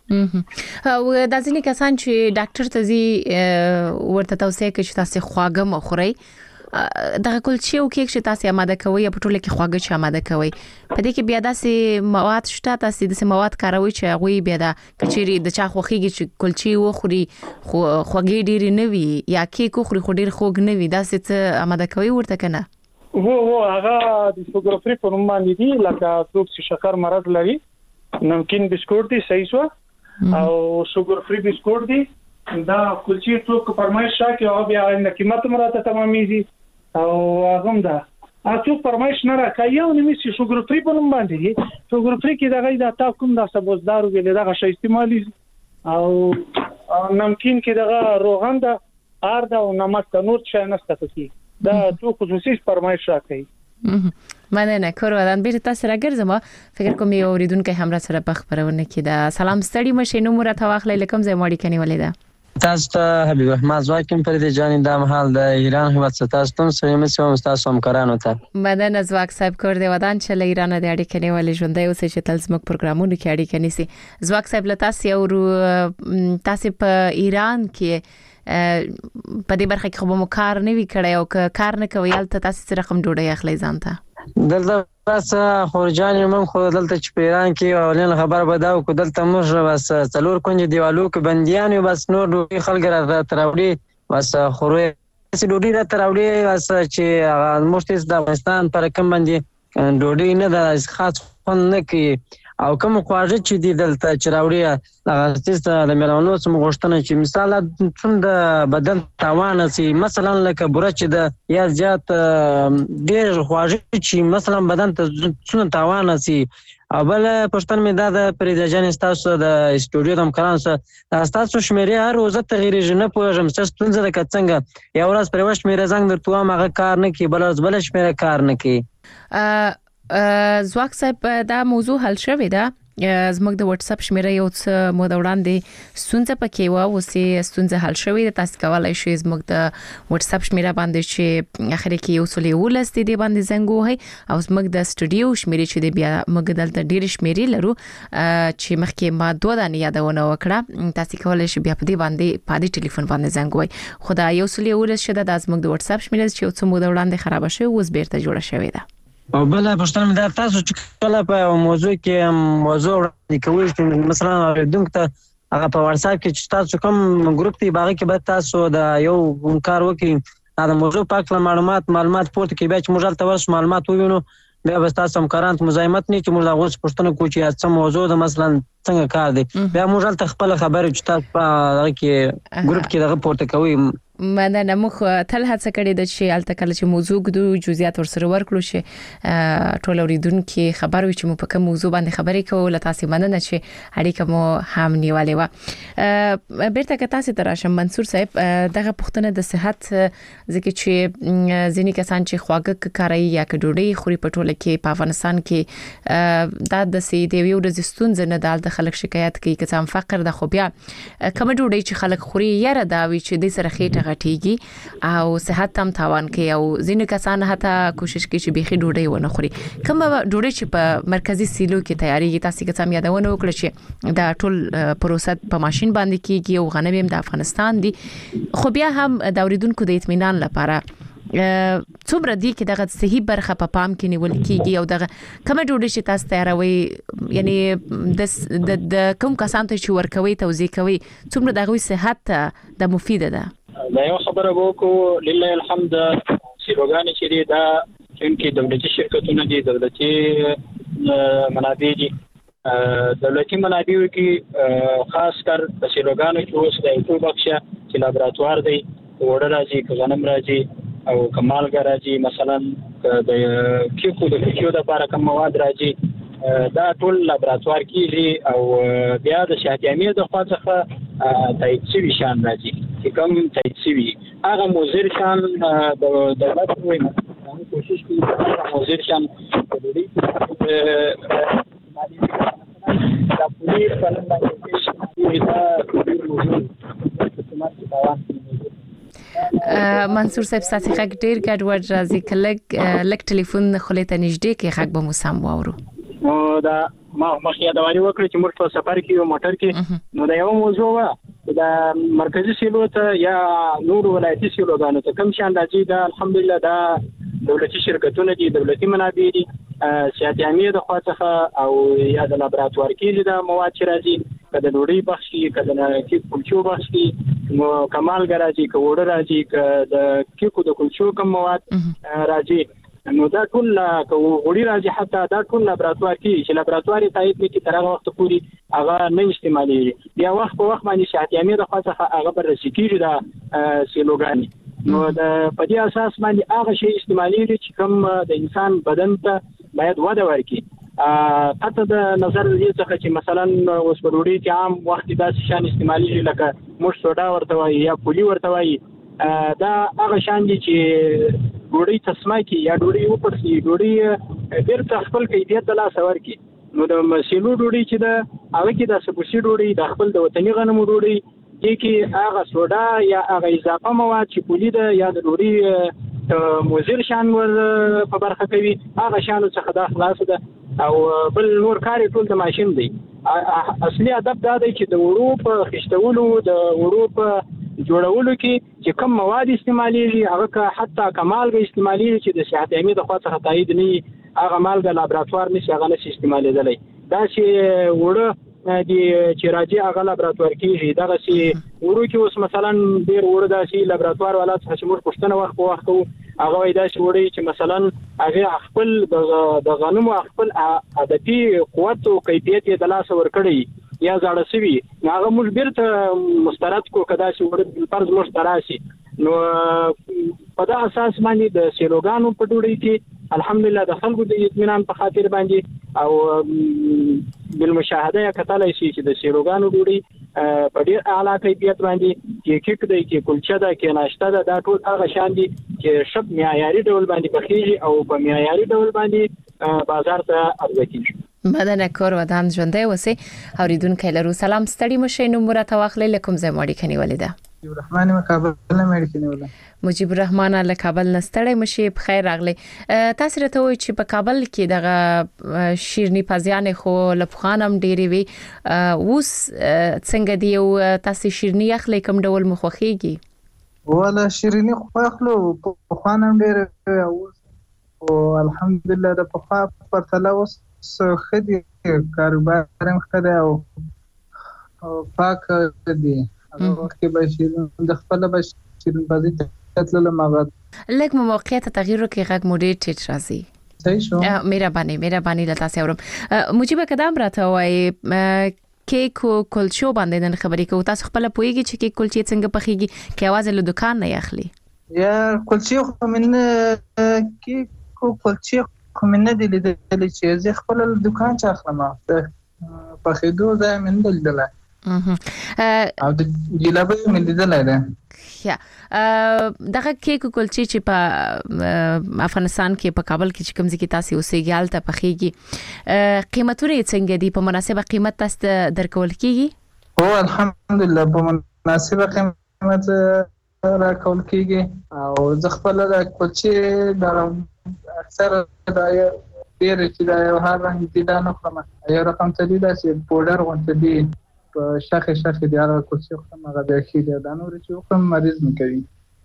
او د ځینې کسان چې ډاکټر ته زی ورته توصیه کوي چې تاسو خواږه مخورئ دغه کلچې او کیک چې تاسو آماده کوئ په ټوله کې خواږه چې آماده کوئ په دې کې بیا داسې مواد شته تاسو د مواد کاروي چې هغه بیا د کچيري د چا خوخيږي چې کلچې وخوري خوږې ډېری نه وي یا کیک وخوري خو ډېر خوږ نه وي داسې څه آماده کوي ورته کنه هو هغه د شوګر فری په نوم باندې دي لکه څوک چې شکر مرض لري نمکین بسکوټ دي صحیح شو او شوګر فری بسکوټ دي دا کلچې څوک فرمایش راکړي او بیا د قیمت مراته تمامېږي او هغه دا اڅو فرمایش نه راکایو نو مې شوګر فری په نوم باندې شوګر فری کې دغه دا تا کوم د سبوزدارو کې دغه شی استعمالي او نمکین کې دغه روغن دا ار دا او نمک نور څه نه ستاسو دا څو خصوصي فرمایش راکړي مننه کور ودان بیرته تاسو راګرځم فکر کوم یو اوریدونکو هم را سره په خبرونه کې دا سلام ستړي مشه نو مرته واخلې لکم زې ماړي کني ولیدا تاسو ته حبیب الرحمن زواکم پر دې جانب د محل د ایران هیواد ستاسو تم سره مې تاسو هم کارانو ته مدن زواک صاحب کور دی ودان چې ایران د اړیکې نیولې ژوندۍ اوسې چې تلزمک پروګرامونو کې اړیکې نیسي زواک صاحب له تاسو په ایران کې په دې برخه کې خو مو کار نه وی کړی او کار نه کوي البته تاسو سره رقم ډوډۍ اخلي ځانته دلته بس خورجان من خو دلته چې پیران کې اولین خبر بداو کو دلته موږ بس څلور کونج دیوالو کې بنديان بس نور ډوډۍ خلک را تراوړي بس خوري ډوډۍ را تراوړي بس چې موږ د افغانستان پر کوم باندې ډوډۍ نه د خاص خوند نه کوي او کوم خواږه چې دی دلته چراوړي هغه څه د ملونو سم غوښتنه چې مثال څنګه بدن تاوان سي مثلا لکه برچ د یا زیات ډېر خواږه چې مثلا بدن ته څنګه تاوان سي او بل پښتن مې دا د فریده جان تاسو د استودیو د همکارانو سره تاسو شمیرې هر ورځ تغییرېږي نه پوهېږم څه ستونزه ده که څنګه یو ورځ پر یوه شمیره زنګ درته ووایم هغه کار نه کوي بله ورځ بله شمیره کار نه کوي ځواک صاحب دا موضوع حل شوې ده زموږ د واتس اپ شمیره یو څه موده وړاندې ستونزه پکې و اوس یې ستونزه حل شوې ده تاسو کولای شئ زموږ د واتس اپ شمیره باندې چې اخر کې یو څلې ولست دی باندې زنګ وهي او زموږ د استودیو شمیره چې دی بیا موږ دلته ډېر شمیرې لرو چې مخکې ما 2 دانې یادونه وکړه تاسو کولای شئ بیا په دې باندې پادي ټلیفون باندې زنګ وهي خو دا یو څلې ولست شته د زموږ د واتس اپ شمیره چې یو څه موده وړاندې خراب شوه اوس بیرته جوړه شوې ده او بل پښتنه مې دا تاسو چې کله په موضوع کې موضوع وړاندې کوئ چې مثلا اوریدونکو ته هغه په واتس اپ کې چې تاسو کوم ګروپ دی باغ کې به تاسو د یو کار وکړي دا موضوع پاک معلومات پورته کې بیا چې موږ تل ورس معلومات ووینو بیا به تاسو همکاران ته مزاحمت نه چې موږ هغه پښتنه کوو چې څه موضوع ده مثلا څنګه کار دی بیا موږ تل خپل خبره چې تاسو په هغه کې ګروپ کې دغه پورته کوي مننه مخ تل هڅه کړې د چې التکل چې موضوع د جزئیات ورسره ورکړو چې ټول اوریدونکو خبر وي چې مو په کوم موضوع باندې خبرې کوو لته مننه چې اړیکه مو هم نیولې و بیرته که تاسو تراشم منصور صاحب دغه پښتنه د صحت ځکه چې ځینې کسان چې خواږه کاروي یا کډوډي خوري په ټوله کې په افغانستان کې دا د سي دی یو د ستونزې نه د خلک شکایت کوي چې څم فقر د خو بیا کوم ډوډۍ چې خلک خوري یاره دا وی چې د سره خېټه غټيږي او صحت هم تاوان کوي او ځینې کسان حتی کوشش کوي چې بيخي ډوډۍ ونه خوري کوم ډوډۍ چې په مرکزی سیلو کې تیاریږي تاسو کې څه یادونه وکړه چې دا ټول پروسه په ماشين باندې کیږي او غنم هم د افغانستان دي خو بیا هم د اوریدونکو د اطمینان لپاره څومره دي کې دغه صحیح برخه په پام کې نیول کیږي او دغه کوم ډوډۍ چې تاسو تیاروي یعنی د کوم کسان ته چې ورکوي توزیع کوي څومره دغه صحت د مفیده ده دا یو خبره وکړو لله الحمد سیروګان چې دی دا چې دولتي شرکتونه دي دولتي منابع دي دولتي منابع کې خاص کر د سیروګانو کې اوس د یو بخښه چې لابراتوار دی وړه راځي غنم راځي او کمالګه راځي مثلا د کیکو د کیو د لپاره کوم مواد راځي دا ټول لابراتوار کې او بیا د شهادتیامي د خوا څخه تایید شوی شان راځي چې کوم تایید شوی هغه مضر شان د دولت وایي کوشش کوي چې مضر شان د پولیس قانون منصور صاحب ساتي غږ ډیر ګډوډ راځي کله ټلیفون خلې ته نږدې کې غږ به مو سم واورو نو دا ما مخکې دا وایي وکړه چې موږ په سفر کې یو موټر کې نو دا یو موضوع و د مرکزی سیلو ته یا نور ولایتي سیلوګانو ته کوم شان راځي دا الحمدلله دا دولتي شرکتونه دي دولتي منابع دي سیاتیامي د خوا څخه او یا د لابراتوار کې د مواد چې راځي کله ډوډۍ بخشي کله کې کلچو بخشي کمال ګراځي کوړه راځي د کیکو د کلچو کوم مواد راځي نو دا ټول وړي راځي حتی دا ټول لابراتوار کې چې لابراتواري تایید کې تر هغه وخت پورې هغه نه استعمالي بیا وخت په وخت باندې شهادتیامي د خوا څخه هغه پر رسیدګي د سیلوګانی نو د په دې اساس باندې هغه شی استعمالي چې کوم د انسان بدن ته باید وده ورکړي قطع د نظر دې څخه چې مثلا اوس په وړي کې عام وخت داسې شان استعمالي لکه مش سوډا ورته وایي یا پولی ورته وایي دا هغه شان دي چې ډوډۍ تسمه کې یا ډوډۍ وپړسي ډوډۍ بیرته خپل کیفیت ته لاس ورکړي نو د مسیلو ډوډۍ چې د هغه کې د سبوسي ډوډۍ د خپل د وطني غنمو ډوډۍ کې هغه سوډا یا هغه اضافه مواد چې پولی ده یا د ډوډۍ موزر شان ور په برخه کوي هغه شانو څخه د خلاص ده او بل نور کار ټول د ماشين دی اصلي ادب دا دی چې د وړو په خښتولو د وړو په جوړولو کې چې کوم مواد استعماليږي هغه حتی کمالګه استعماليږي چې د شهادتیامي د خوا څخه تایید نه هغه مالګه لابراتوار نشي هغه نشي استعمالېدلی دا چې وړه دي چې راځي هغه لابراتوار کې دغه سي ورو کې اوس مثلا ډیر وړه داسي لابراتوار ولا څه موږ پښتنه وخت په وخت هغه وای دا چې وړي چې مثلا هغه خپل د غنمو خپل عادتي قوت او کیفیت د لاس ور کړی یا زړه سوي هغه موږ بیرته مسترد کو کدا چې ور فرض موږ تراشي نو په دا اساس باندې د سیلوګانو په ډوډۍ کې الحمدلله د خلکو د اطمینان په خاطر باندې او بالمشاهده کتلای شي چې د شیروګانو ډوډۍ په ډیر اعلی کیفیت باندې کیک دی کې کلچه ده کې ناشته ده دا ټول هغه شان دي چې شپ معیاري ډول باندې پخېږي او په معیاري ډول باندې بازار ته عرضه کیږي. مدنه کور ودان ژوندې وسه اوریدونکو لرو سلام ستړي مشه نو مرته واخلې لکم زې ماړي کني ولیدا مجيب الرحمن مکابل نه مړ کني ولا مجيب الرحمن له کابل نستړی مشه په خیر راغلی تاسو راته وای چې په کابل کې دغه شیرنی پازیان خو لپخانم ډېری وی اوس څنګه دی او تاسو شیرنی اخلي کوم ډول مخوخيږي ولا شیرنی خو اخلو په خوانم ډېر اوس او الحمدلله د په پرتله اوس خدي کاروبار هم خدای او پاک دي هغه وخت کې به شیرین د خپل به شیرین بازی تل مغاد لکه موقعیت تغییر کې غږ موډیټ راځي صحیح شو مهرباني لته اورم مجيب قدم راته وای کیک او کلچو باندې نن خبرې کوو تاسو خپل پوېږي چې کیک کلچې څنګه پخېږي کې आवाज له دکان نه اخلي یا کلچې خو من کیک او کلچې خو من نه دي لیدل چې زه خپل دکان څخه اخلم په خېدو ځای من دلدل او د جلابي من دلدل ده یا دغه کیک او کلچې چې په افغانستان کې په کابل کې چې کوم ځای کې تاسو اوسېږئ ته پخېږي قیمتونه څنګه دي په مناسبه قیمت تاسو درکول کیږي او الحمدلله په مناسبه قیمت راکول کیږي او زه خپل د کلچې د اکثر د ډېر چې د هر رنګ دي دا نه خرمه یو رقم ته دي چې پودر غونډه دي شاخه دی هغه کلچې خو هغه د اخیری د نور چې خو مریض نه کوي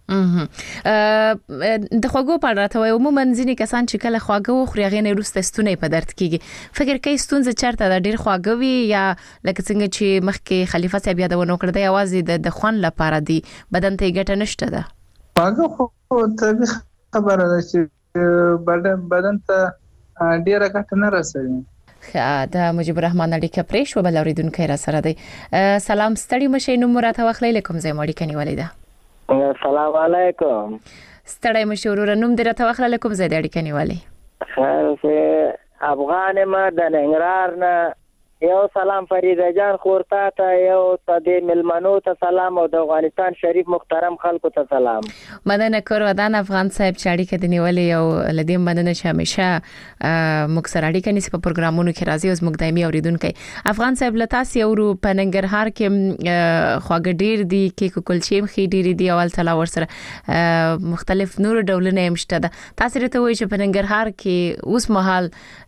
د خوګو په اړه ته عموما ځینې کسان چې کله خواږه وخوري هغه نه روسته ستونه په درد کیږي فکر کوي ستونزه چرته د ډیر خواږه وي یا لکه څنګه چې مخکې خلیفہ صاحب یادونه وکړه د आवाज د خوان لپاره دی بدن ته ګټه نشته ده خواږه خو ته خبره ده چې بدن ته ډیره ګټه نه رسوي د مجيب الرحمن اړیکه پرېښو بل اوریدونکو را سره دی سلام ستړي مشه نو مرته واخلې لکم زې مړی کني ولیدا السلام علیکم ستړي مشه ورور نوم دې راته واخلې لکم زې اړیکه کني ولی خیر سه افغان ما د ننګرهار نه یو سلام فریده جان خورتا ته یو صدې ملمنو ته سلام او د افغانستان شریف محترم خلکو ته سلام مدنه کور ودان افغان صاحب چاړي کې دی نیولې او لدې مدنه چې همیشه مکسرړي کني په پروګرامونو کې راځي اوس مقدمي اوریدونکو افغان صاحب لتا سی او په ننګرهار کې خواګ ډیر دی کې کلچې مخې ډیر دی اول تلا ورسره مختلف نور ډولونه مشته ده تاسو ته وایي چې په ننګرهار کې اوس مهال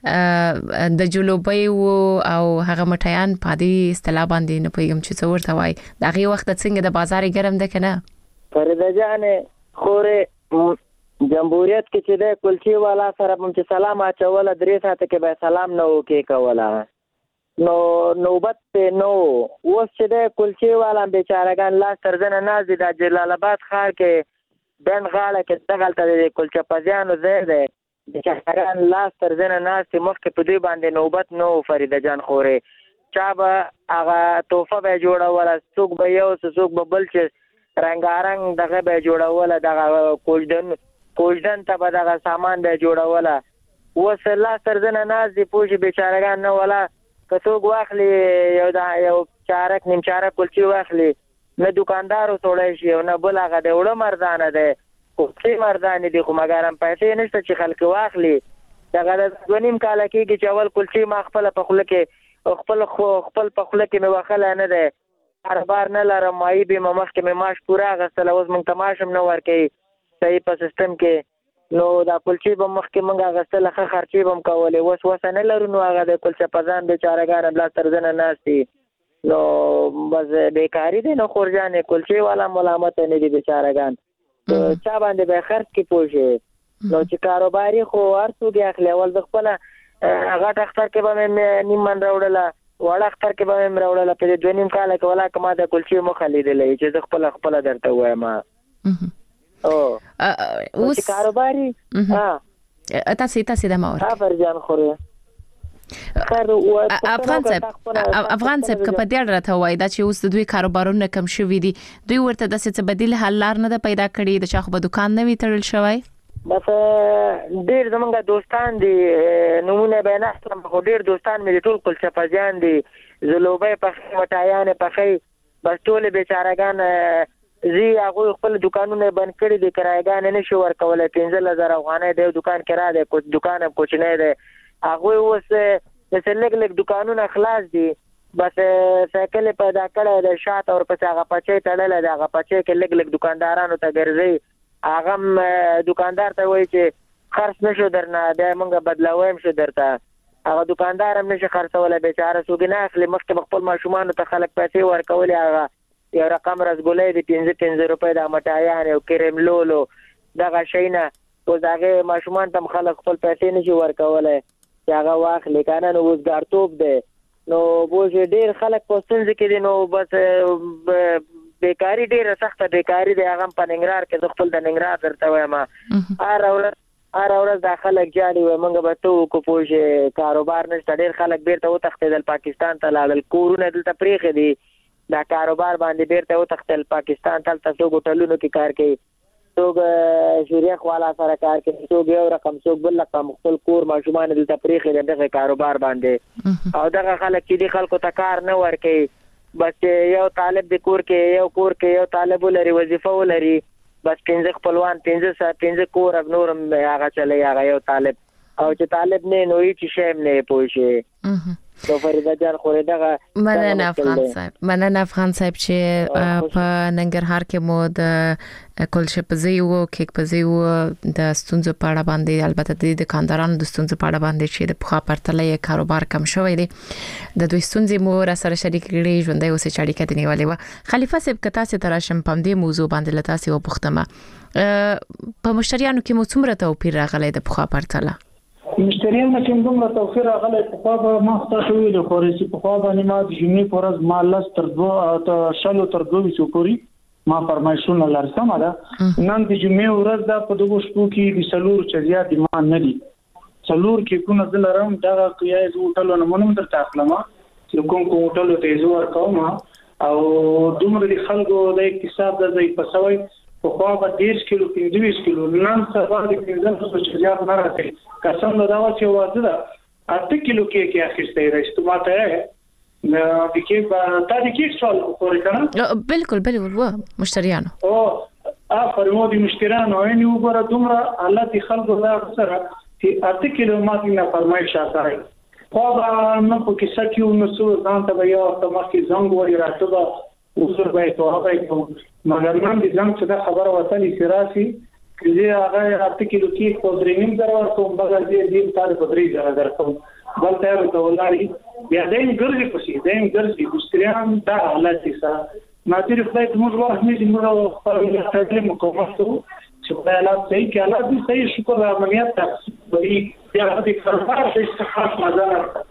د جلوبي او هغه مټیان پادي استلا باندې نه پېږم چې څو ورته وای دغه وخت څنګه د بازار ګرم ده کنه فريده جان خوره جمهوریت کې چې د کلچې والا سره هم چې سلام اچول درې ساعت کې به سلام نه وکي کولا نو نوبت نو اوس چې د کلچې والا بیچارهګان لا ترځنه نازي د جلال آباد ښار کې بن غاړه کې دغلته د کلچې پزیانو ځای دی بیچارهګان لا ترځنه نازي مخکې په دې باندې نوبت نو فريده جان خوره چا به هغه توفه به جوړوله څوک به یو څوک به بل چې رنگارنګ دغه به جوړوله دغه کوژدن ته به دغه سامان به جوړوله اوس لا ترځنه نازي پوجي بیچارهګان نه ولا که څوک واخلي یو چارک نیم چارک کلچې واخلي نه دکاندارو توړی شي او نه بل هغه د وړه مردانه دی کوڅې مردانې دي خو مګرم پیسې نشته چې خلک واخلي دغه د 2.5 کال کېږي چې اول کلچې ما خپل په خوله کې خپل په خوله کې مې واخله نه دی کاروبار نه لرم مایي به مخکې مې معاش پوره اخیستل اوس موږ ته معاش هم نه ورکوي صحیح په سیستم کې نو دا کلچې به مخکې موږ اخیستل ښه خرچې به هم کولې اوس وسه نه لرو نو هغه د کلچه پزان بیچارهګان بلا ترځنه ناست دي نو بس بیکاري دی نو خورجانې کلچې والا ملامت نه دي بیچارهګان چا باندې به خرڅ کې پوښي نو چې کاروباري خو هر څوک اخلي اول د خپل غټ اختر کې به نیم من راوړله وړ اختر کې به مې راوړله په 2.5 کال کې ولا کما د کلچې مخ لیدلې چې خپل درته وایم او اوس کاروباري تاسو د ماور فرجان خوره افغان صاحب په دې اړه راته وای دا چې اوس د دوی کاروبارونه کم شوي دي دوی ورته د څه بدیل حل لار نه پیدا کړي د چا خو په دکان نه وی تړل شوی بس ډیر زمونږ دوستان دي نمونه به نه اخلم خو ډیر دوستان مې ټول کلچه پزیان دي زلوبې په مټایان په بس ټول بیچارهګان زی هغه خپل دکانونه بند کړي دي کرایګان نه شو ورکولای 15000 افغانۍ د دکان کرا ده کوم دکان هم کوچنی ده هغه اوس د سلګ دکانونه خلاص دي بس سایکل پیدا کړی د شاته او پس هغه پچې تړل د هغه پچې کې لګ دکاندارانو ته ګرځي هغه دکاندار ته وایي چې خرڅ نشو درنه د مونږه بدلاویم شو درته هغه دکاندار هم نشي خرڅولای بیچاره سوګ نه اخلي مخکې خپل ماشومان ته خلک پیسې ورکولي هغه یو رقم رسګولې د 15 روپۍ د مټایان او کریم لولو دغه شینه او دغه ماشومان ته خلک خپل پیسې نشي ورکولای چې هغه واخلي کنه نو وزګارتوب ده نو بوج ډیر خلک پوسټنځ کې دي نو بس بیکاری ډیره سخته بیکاری دی هغه په ننګرهار کې خپل د ننګرهار درته وایم هر ورځ د خلک جاري وي موږ به تو کو پوجي کاروبار نشته ډیر خلک بیرته وتښتېدل پاکستان ته لاړل کورونه دلته پریخي دي دا کاروبار باندې بیرته وتښتل پاکستان ته تاسو ګټلونو کې کار کوي څوک شریخ والا سره کار کوي څوک یو رقم څوک بل رقم خپل کور ماشومان دلته پریخي دغه کاروبار باندې او دغه خلک چې دي خلکو ته کار نه ورکي بس یو طالب د کور کې یو طالب ولري وظیفه ولري بس 15 خپلوان 15 کور نورم هغه چلی هغه یو طالب او چې طالب نه نو هیڅ شی نه پوښي نو فریدا جان خوري دغه مننه افغان صاحب چې په ننګرهار کې مو د کلچه پزی او کیک پزی او د ستونزو په اړه باندې البته د دکاندارانو د ستونزو په اړه باندې چې د پخوا پرتلې کاروبار کم شوی دی د دوی ستونزې مو را سره شریک کړي ژوندۍ اوسې چاړي کې نیولې و خلیفہ صاحب کتا سي تراشم پم دې موضوع باندې لتا سي وپختمه په مشتریانو کې مو څومره توپیر راغلی د پخوا پرتله مشتریان چې کومه توفیر راغلی په خوا به ما تاسو ویلو خوري چې په خوا باندې ما د جمعې پرز ما لاس تر 2 شلو تر 2 پوري ما فرمایشونه لرسم ده نن د جمعې ورځ دا په دغه شپو کې د سلور چې زیات ایمان نه دي سلور کې کومه دلرم دا کویای زو ټلو نه مونږ درته اخلم چې کوم ټلو ته زو ورکوم او دومره د خلکو د اقتصاد د ځای په سوي په خوا به 10 کیلو 15 کیلو نن سبا د 15 چې زیات نه راځي قسم دا چې واځه دا 8 کیلو کې اخیسته راځي ماته د کې تا د کې سوال کوی کنه بالکل و مشتریانو او فرمو دي مشتریانو یې وګوره دومره حالت خلکو لا سره چې 8 کیلو ماته نه فرمایش راځي خو نو په کې سکیو نو څو ځان ته یو تمخي زنګ وری راځي وسر به توابه مگر من دي زم چې دا خبره وصلي سراسي چې هغه 8 کیلو کې په درېنیم درور کوم بغل دې تاسو په 3000 درکوم بل ته ولاري بیا دې ګرځي پسې دې ګرځي مشتریان دا حالت څه ماتری خدای ته موږ واه نه دي موږ خپل خدمت مکمل چې په حالات صحیح کې حالات دي صحیح شکر امنیت ته وي بیا دې کاروبار څه خاص مزه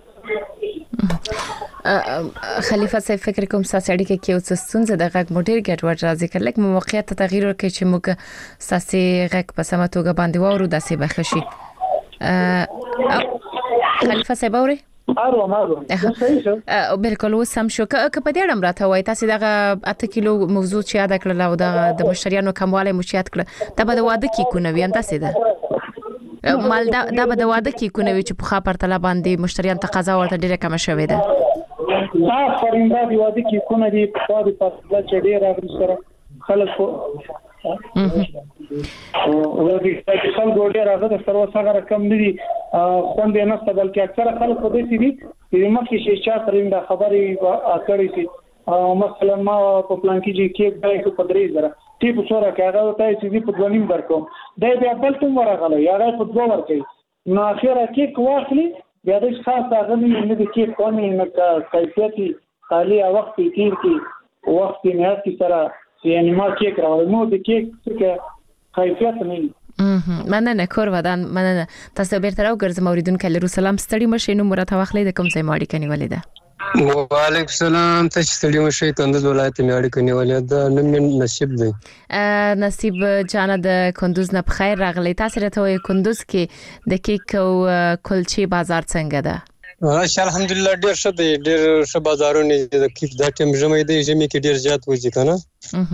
خلیفہ صاحب فکر کوم ساسړی کې کیو څه ستونزه د غږ موټر ګټ ور راځي کله کوم موقعیت ته تغییر ورکړي چې موږ ساسي غږ په سمه توګه باندې وورو داسې بخښي خلیفہ صاحب اوري بالکل وسم شو که په دې اړه راته وای تاسو دغه 8 کیلو موضوع چې یاد کړل او د مشتریانو کمواله مشیات کړل دا به واده کې کو نوي انداسه ده مال دا به د واده کې کو نوي چې په خاطر طلب باندې مشتریان تقاضا ورته ډیره کم شوې ده فرنده دی واده کې کو نه دی په خاطر په چې ډیره سره خلک او د خلکو ډیر هغه د سره څنګه کم دي خوندې نه بلکې اکثره خلک په دې دي چې مخکې شي چې ترنده خبرې اکړې شي مثلا ما په پلان کې چې دای په 3000 تی په څوره کې هغه ته چې په 2.5 درکوم دا بیا بل ته ورغله یا هغه په 2 ورکې نو اخیرا کې واخلي بیا د خاص هغه نه د کې قومي نه کیفیتي خالي وخت تیر کې وخت نه هڅه سره یعنی ما کیک راوړم نو د کیک څخه کیفیت نه مننه کور ودان مننه تاسو بیرته راوګرځم اوریدونکو له سلام ستړي مشه نو مرته واخلې د کوم ځای ماړی کني ولیدا وعلیکم السلام ته ستړي مشه کندوز ولایت ماړی کني ولیدا نن نصیب دی نصیب جان د کندوز نه بخیر راغلی تاسو راته وای کندوز کې د کیک او کلچې بازار څنګه ده الحمدلله ډیر ښه دی ډیر ښه بازارونه د کیف د ټیم جمعې دی جمعې کې ډیر زیات وځي کنه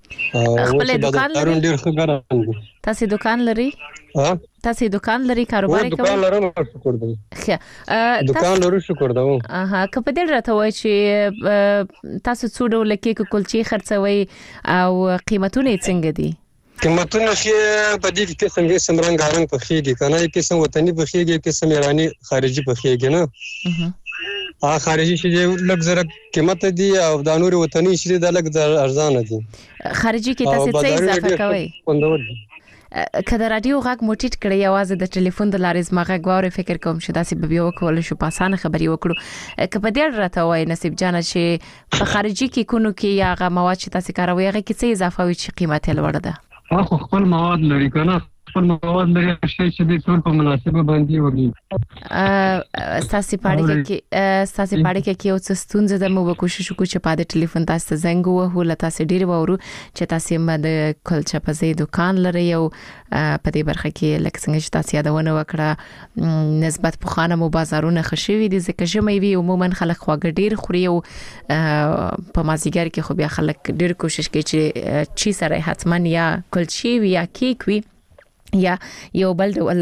خپل دکان لري ډیر ښه ګران دي. تاسو دکان لري؟ تاسو دکان لري کاروبار کوي؟ دکان لرم شکر دی. دکان لرو شکر دی. که په دې راته وای چې تاسو څو ډول کیک کلچې خرڅوي او قیمتونه څنګه دي؟ قیمتونه چې په دې کې څنګه سمرنګ غارنګ په خېږي کنه کې سم وطني په خېږي کې سم ایرانی خارجي په خېږي نه. خارجي چې لږ زره قیمت دي او د نور وطني چې د لږ ارزانه دي. خارجي کې تاسو څه اضافه کوي؟ کله رادیو غږ موټیټ کړی یوازې د ټلیفون د لارې زما غږ واوري فکر کوم چې داسې به بیا وکول شو په اسانه خبري وکړو. که په دې راته وای نصیب جان چې په خارجي کې کونو کې یا غ مواد چې تاسو کاروي هغه کې څه اضافه وي چې قیمت یې لوړ ده؟ خپل مواد لري کنه خپل مواد لري چې د ټول په مناسبه باندې وږي. تاسو پاره کې یو څه ستونزه ده مو کوشش وکړو چې په دې ټلیفون تاسو زنګ وهو ل تاسو ډیر وورو چې تاسو مده کلچه په زی دکان لري او په دې برخه کې لکه څنګه چې تاسو یادونه وکړه نسبت په خانه مو بازارونه خشوي دي ځکه چې مې وی عموما خلک خواږه ډیر خوري او په مازیګر کې خو بیا خلک ډیر کوشش کوي چې چی سره حتما یا کلچې وي یا کیک وي یا یو بل ډول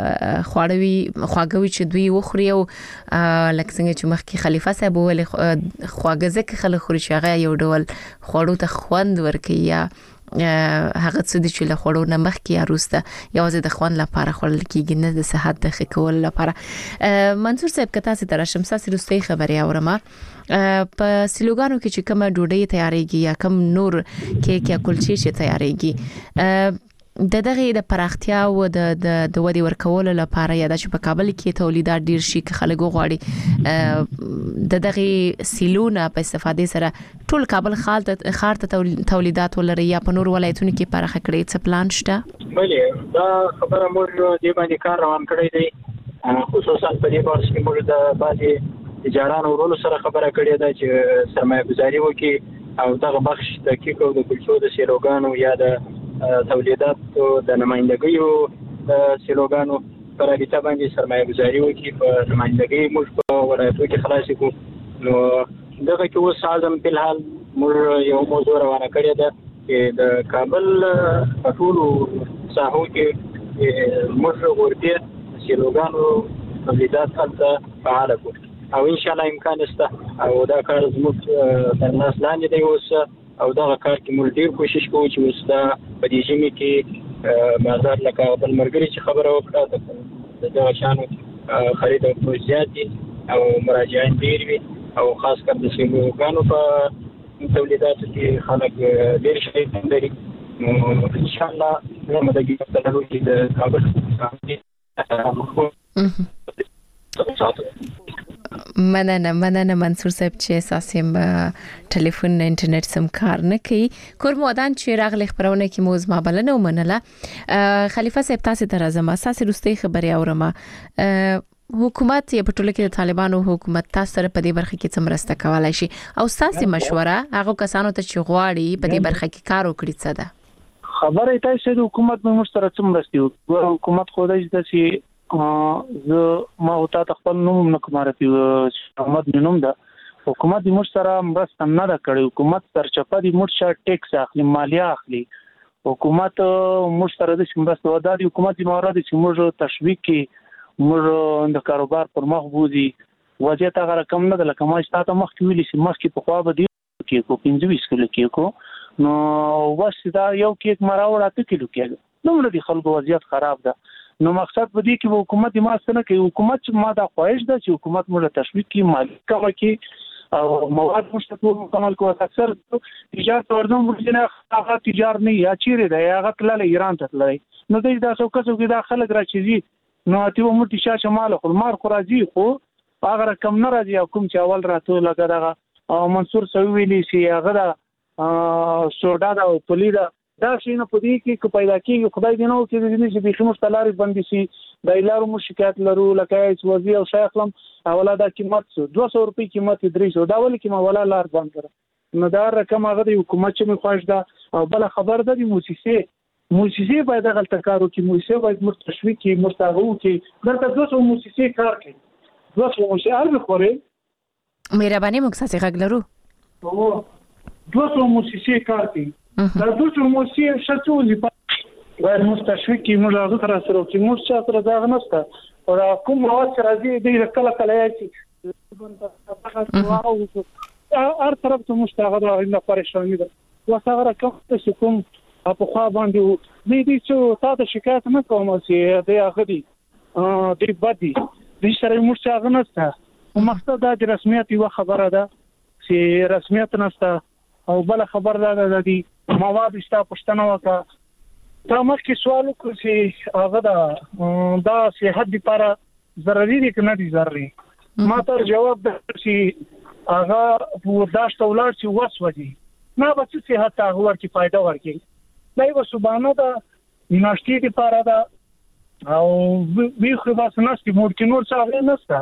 خواږه چې دوی وخوري او لکه څنګه چې مخکې خلیفہ صاحب ول خواږه ځکه خلک خوري چې هغه یو ډول خوړو ته خوند ورکوي یا هغه څه د چې له خوړو نه مخکې یا وروسته یوازې د خوند لپاره خوړل کېږي نه د صحت د ښه کولو لپاره. منصور صاحب که تاسو ته راشم ستاسو وروستۍ خبرې اورم په سلوګانو کې چې کومه ډوډۍ تیارېږي یا کوم نور کیک یا کلچې چې تیارېږي د دغه د پراختیا او د ودی ورکول لپاره یا د په کابل کې تولیدات ډیر شي که خلک غواړي د دغه سیلونه په استفادې سره ټول کابل خار ته تولیدات ولري یا په نور ولایتونو کې پراخه کړي څه پلان شته؟ بلې دا خبره موږ د باندې کار روان کړی دی خصوصا په دې باره کې موږ د بعضي تجارانو ورونو سره خبره کړې ده چې سرمایه گذاري وکړي او دغه بخش د کیکو د کلچو د سیلوګانو یا د تولیدات د نمائندګیو د سیلوګانو پر اړیته باندې سرمایه گذاري وکړي په نمائندګۍ موږ په ولایتونو کې خلاص کړو. نو دغه کې اوس اعظم په الحال موږ یو موضوع روانه کړې ده چې د کابل په ټولو ساحو کې موږ ورته سیلوګانو تولیدات هلته فعال کړو او ان شاء الله امکان شته او دا کار زموږ تر لاس لاندې دی اوس او دا کار کې موږ ډیر کوشش کوو چې اوس دا په دې ژمي کې بازار لکه بل مرګري چې خبره وکړه د دغه شانو خرید او زیات دي او مراجعین ډیر وي او خاص کر د سیموګانو په تولیداتو کې خلک ډیر شي لري. ان شاء الله موږ د دې په لوري کې د کابل مننه منصور صاحب چې اساسیم ټلیفون نه انټرنیټ سم کار نه کوي. کور مودان چې راغلی خبرونه کې موز ما بلنه ومنله. خلیفہ صاحب تاسو ته راځم اساسي روستي خبري اورم. حکومت یا په ټوله کې د طالبانو حکومت تاسو سره په دې برخه کې څه مرسته کولای شي او تاسو مشوره هغه کسانو ته چې غواړي په دې برخه کې کار وکړي څه ده؟ خبره ایتای چې حکومت به موږ سره څه مرسته وکړي. حکومت خو دې چې زه ما او تا خپل نوم نه کومه حکومت نوم ده حکومت د موږ سره مرسته نه ده کړې. حکومت سرچپه د موږ څخه ټیکس اخلي مالیه اخلي. حکومت موږ سره د مرسته ودا د حکومت د موارد چې موږ تشویق کې موږ د کاروبار پر مخ بوزي وضعیت هغه رقم نه ده لکه ما چې تاسو مخکې ویلي چې مخکې په خوا به دی کې کو 25 کیلو کې کو نو واسه دا یو کېک مراوړه 8 کیلو کې نو د خلکو وضعیت خراب ده. نو مقصد به دي چې حکومت ما سره کوي حکومت ما دا خواهش ده چې حکومت موږ تشویق کی مالی کم کی او مواد مشترک مکمل کو اکثر تجارت ورزم ورجنه هغه تجارت نه یا چیرې ده هغه تلل ایران ته تللی نو دا څو کسو کې دا خلک راچېږي نو اتیو موږ شاشه مال خو مار خو راځي خو هغه رقم نه راځي او کوم چې اول راته لګا دا منصور سوي ویلي چې هغه دا سوډا دا او پلیدا دا شي نه پدې کې پیدا کیږي خدای دې نو چې دې به کوم ستلاري باندې شي د لارو مشکلات لرو لکه چې وزي او شیخ لم اوله دا قیمت 200 روپۍ قیمت 300 دا ولې کې ما ولا لار باندې کړ نو دا رقم هغه د حکومت چې مخاش ده او بل خبر ده د موسسه باید غلطه کارو کې موسسه باید متشویق کې مرتاغو کې درته 200 موسسه کار کوي 200 موسسه هر خوري مهرباني موږ ساسي غږ لرو 200 موسسه کار کوي دا ټول موسی شتولي غیر مستشفی کی موږ هغه سره سره چې موږ سره دا غنسته او کوم مواد راځي د کله کله یاتي هر طرف ته مستغرب نه پریشانی ده وسغره کوم په خوا باندې دې چې تاسو شکایت نه کوم چې د هغه دي د بدی د سره موږ څنګه نسته مقصد دا د رسمیت یو خبره ده چې رسمیت نسته او بل خبر ده د مواد شته پښتنه وکړه دا مخکې سوال وکړ چې هغه دا صحت لپاره ضروري دي کنه دي ضروري ما ته جواب ده چې هغه وداشت اولاد چې وسودي نه به چې صحت ته ورکی فائدہ ورکی دا یو سبحانه دا ناشتي لپاره دا او وی خو بس نشته مورکې نور څه نشته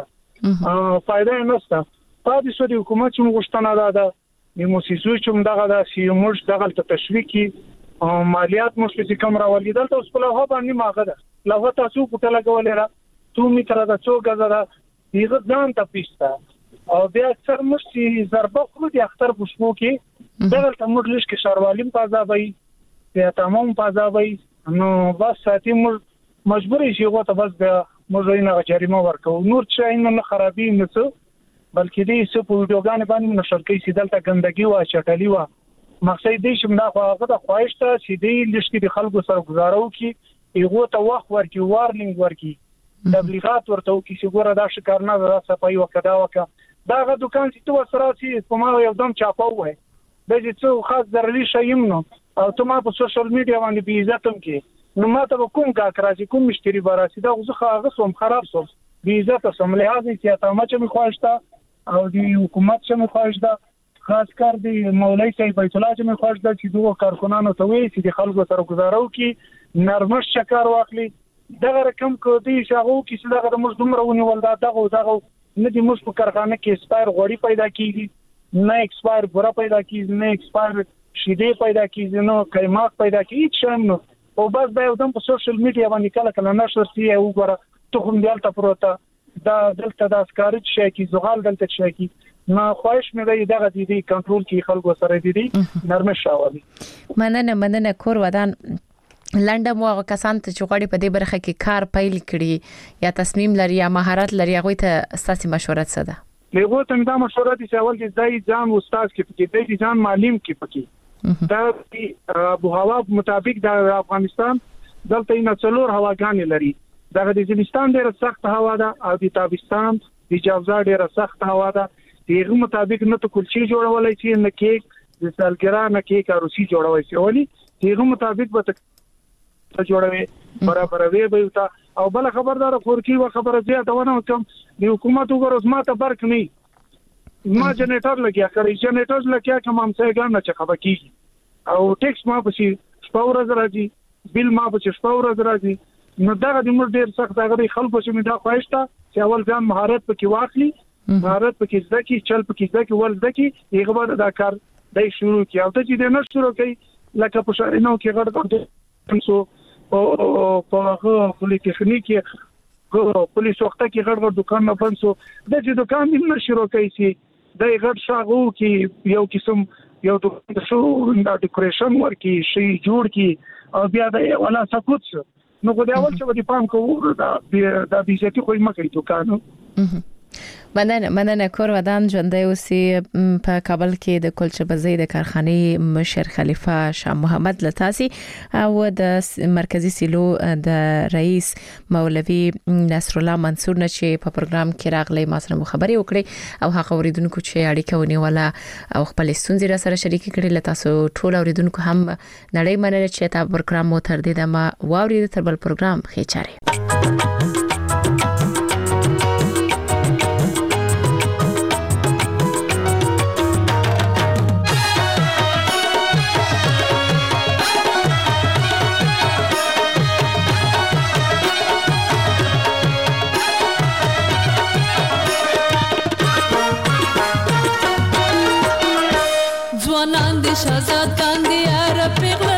فائدہ نشته پاتې شو د حکومت چې غوښتنه ده د موسسو چې دغه د سیموش دغه تشویقي مالیات مشکل کم راولي دلته اوس په لوه باندې ماغه ده لوه تاسو په لګولې را تو می تر دا څو غزره دیغه ځان ته پېستا او بیا اکثر مشي ضربه خو دي اختر پښمو کې دغه تمر لږ کې شاروالیم پازابای یا تمام پازابای نو بس ساتي مجبور شي غوته بس د مزینه جریمه ورکو نور چې نه خرابې نه څه بلکې دې څه په ویډیوګان باندې نشر کوي چې دلته ګندګي وا چټلی وا مقصد دې چې دا هغه د خواهش ته چې دې لښکې د خلکو سره گزارو کې یو ته وخت ورکی وارنینګ ورکی تبلیغات ورته کې چې ګوره دا شکار نه دا صفای وکړه داغه دکان چې تو سره چې په ما یو دم چاپو وای د دې څو خاص ضروري شایم نو او ته ما په سوشل میډیا باندې بي عزتم کې نو ما ته کوم کا راځي کوم مشتری براسي دا غوښه هغه سوم خراب سوم بي عزت سم لحاظ چې ته ما چې مخواشته او د حکومت چې مخواشته خاص کار دی مولوی صاحب بیت الله چې مخواشته چې دوه کارکونانو ته وی چې د خلکو سره گزارو کې نرمش شکار واخلي دغه رقم کو دی شاغو کې چې دغه موږ دومره ونیول دا دغه نه د موږ په کارخانه کې اسپایر غوړي پیدا کیږي نه ایکسپایر بوره پیدا کیږي نه ایکسپایر شیدې پیدا کیږي نو قیمت پیدا کیږي شم نو او بس به یو دم په سوشل میډیا باندې کله نشر سی او غره ته هم دلته پروته دا دلته د اسکارچ شي کی زغال دلته شي کی ما خواهش مې دی دغه دې کنټرول کې خلکو سره دي نرمه شاوالي مننه کور ودان لنډه مو هغه کسان ته چې غوړي په دې برخه کې کار پیل کړي یا تصمیم لري یا مهارت لري هغه ته اساسي مشوره څه ده لغه ته دا مشوره دي چې اول کې دای ځان استاد کې پکې دای ځان معلم کې پکې دا ابو هوا مطابق د افغانستان دلته نه څلور هواګانې لري دا د ځینستان ډیره سخت هوا ده او د تابستان د جوزا ډیره سخت هوا ده دغه مطابق نه ته کلچې جوړولای شي نه کېک د سالګرا نه کېک روسي جوړوي شي ولي دغه مطابق به جوړوي برابر وي به او بل خبردار خورکی و خبره زیاته ونه کوم د حکومت وګورز ماته برک نه ما جنریټر لګیا کړی جنریټر لګیا کوم هم څنګه نه چې خبر کیږي او ټیکس ما په شي شپور راځي بیل ما په شپور راځي نو دا د موږ ډیر سخت هغه خلکو چې دا خوښته چې اول ځان مهارت پکې واخلي مهارت پکې ځکه چل پکې ځکه ول ځکه یو بعد دا کار دای شروع کی او ته چې نه شروع کی لکه په شارینو کې غړ څو او په هغه پولیټیکنیکي پولیس وخته کې غړ دکان نه پنسو د دې دکان نه شروع کی سي د غړ شاغو کې یو قسم یو د شو د ډیکوریشن ورکی شي جوړ کی او بیا د ولا سکوت نو کو دا اول چې د پام کوو دا بیزتی خو ما کوي دکانو مننه کور ودان ژوندۍ اوسې په کابل کې د کلچبزۍ د کارخانې مشر خلیفہ شاه محمد لتاسي او د مرکزی سیلو د رئیس مولوی نصر الله منصور نه چې په پروګرام کې راغلی ما سره خبرې وکړې او هغه اوریدونکو چې اړیکه ونیوله او خپل ستونزې را سره شریک کړي لتاسو ټول اوریدونکو هم نړۍ مننه چې تاسو پروګرام مو تر دې دمه واورید تر بل پروګرام خېچاره شهزاد کاندي عرب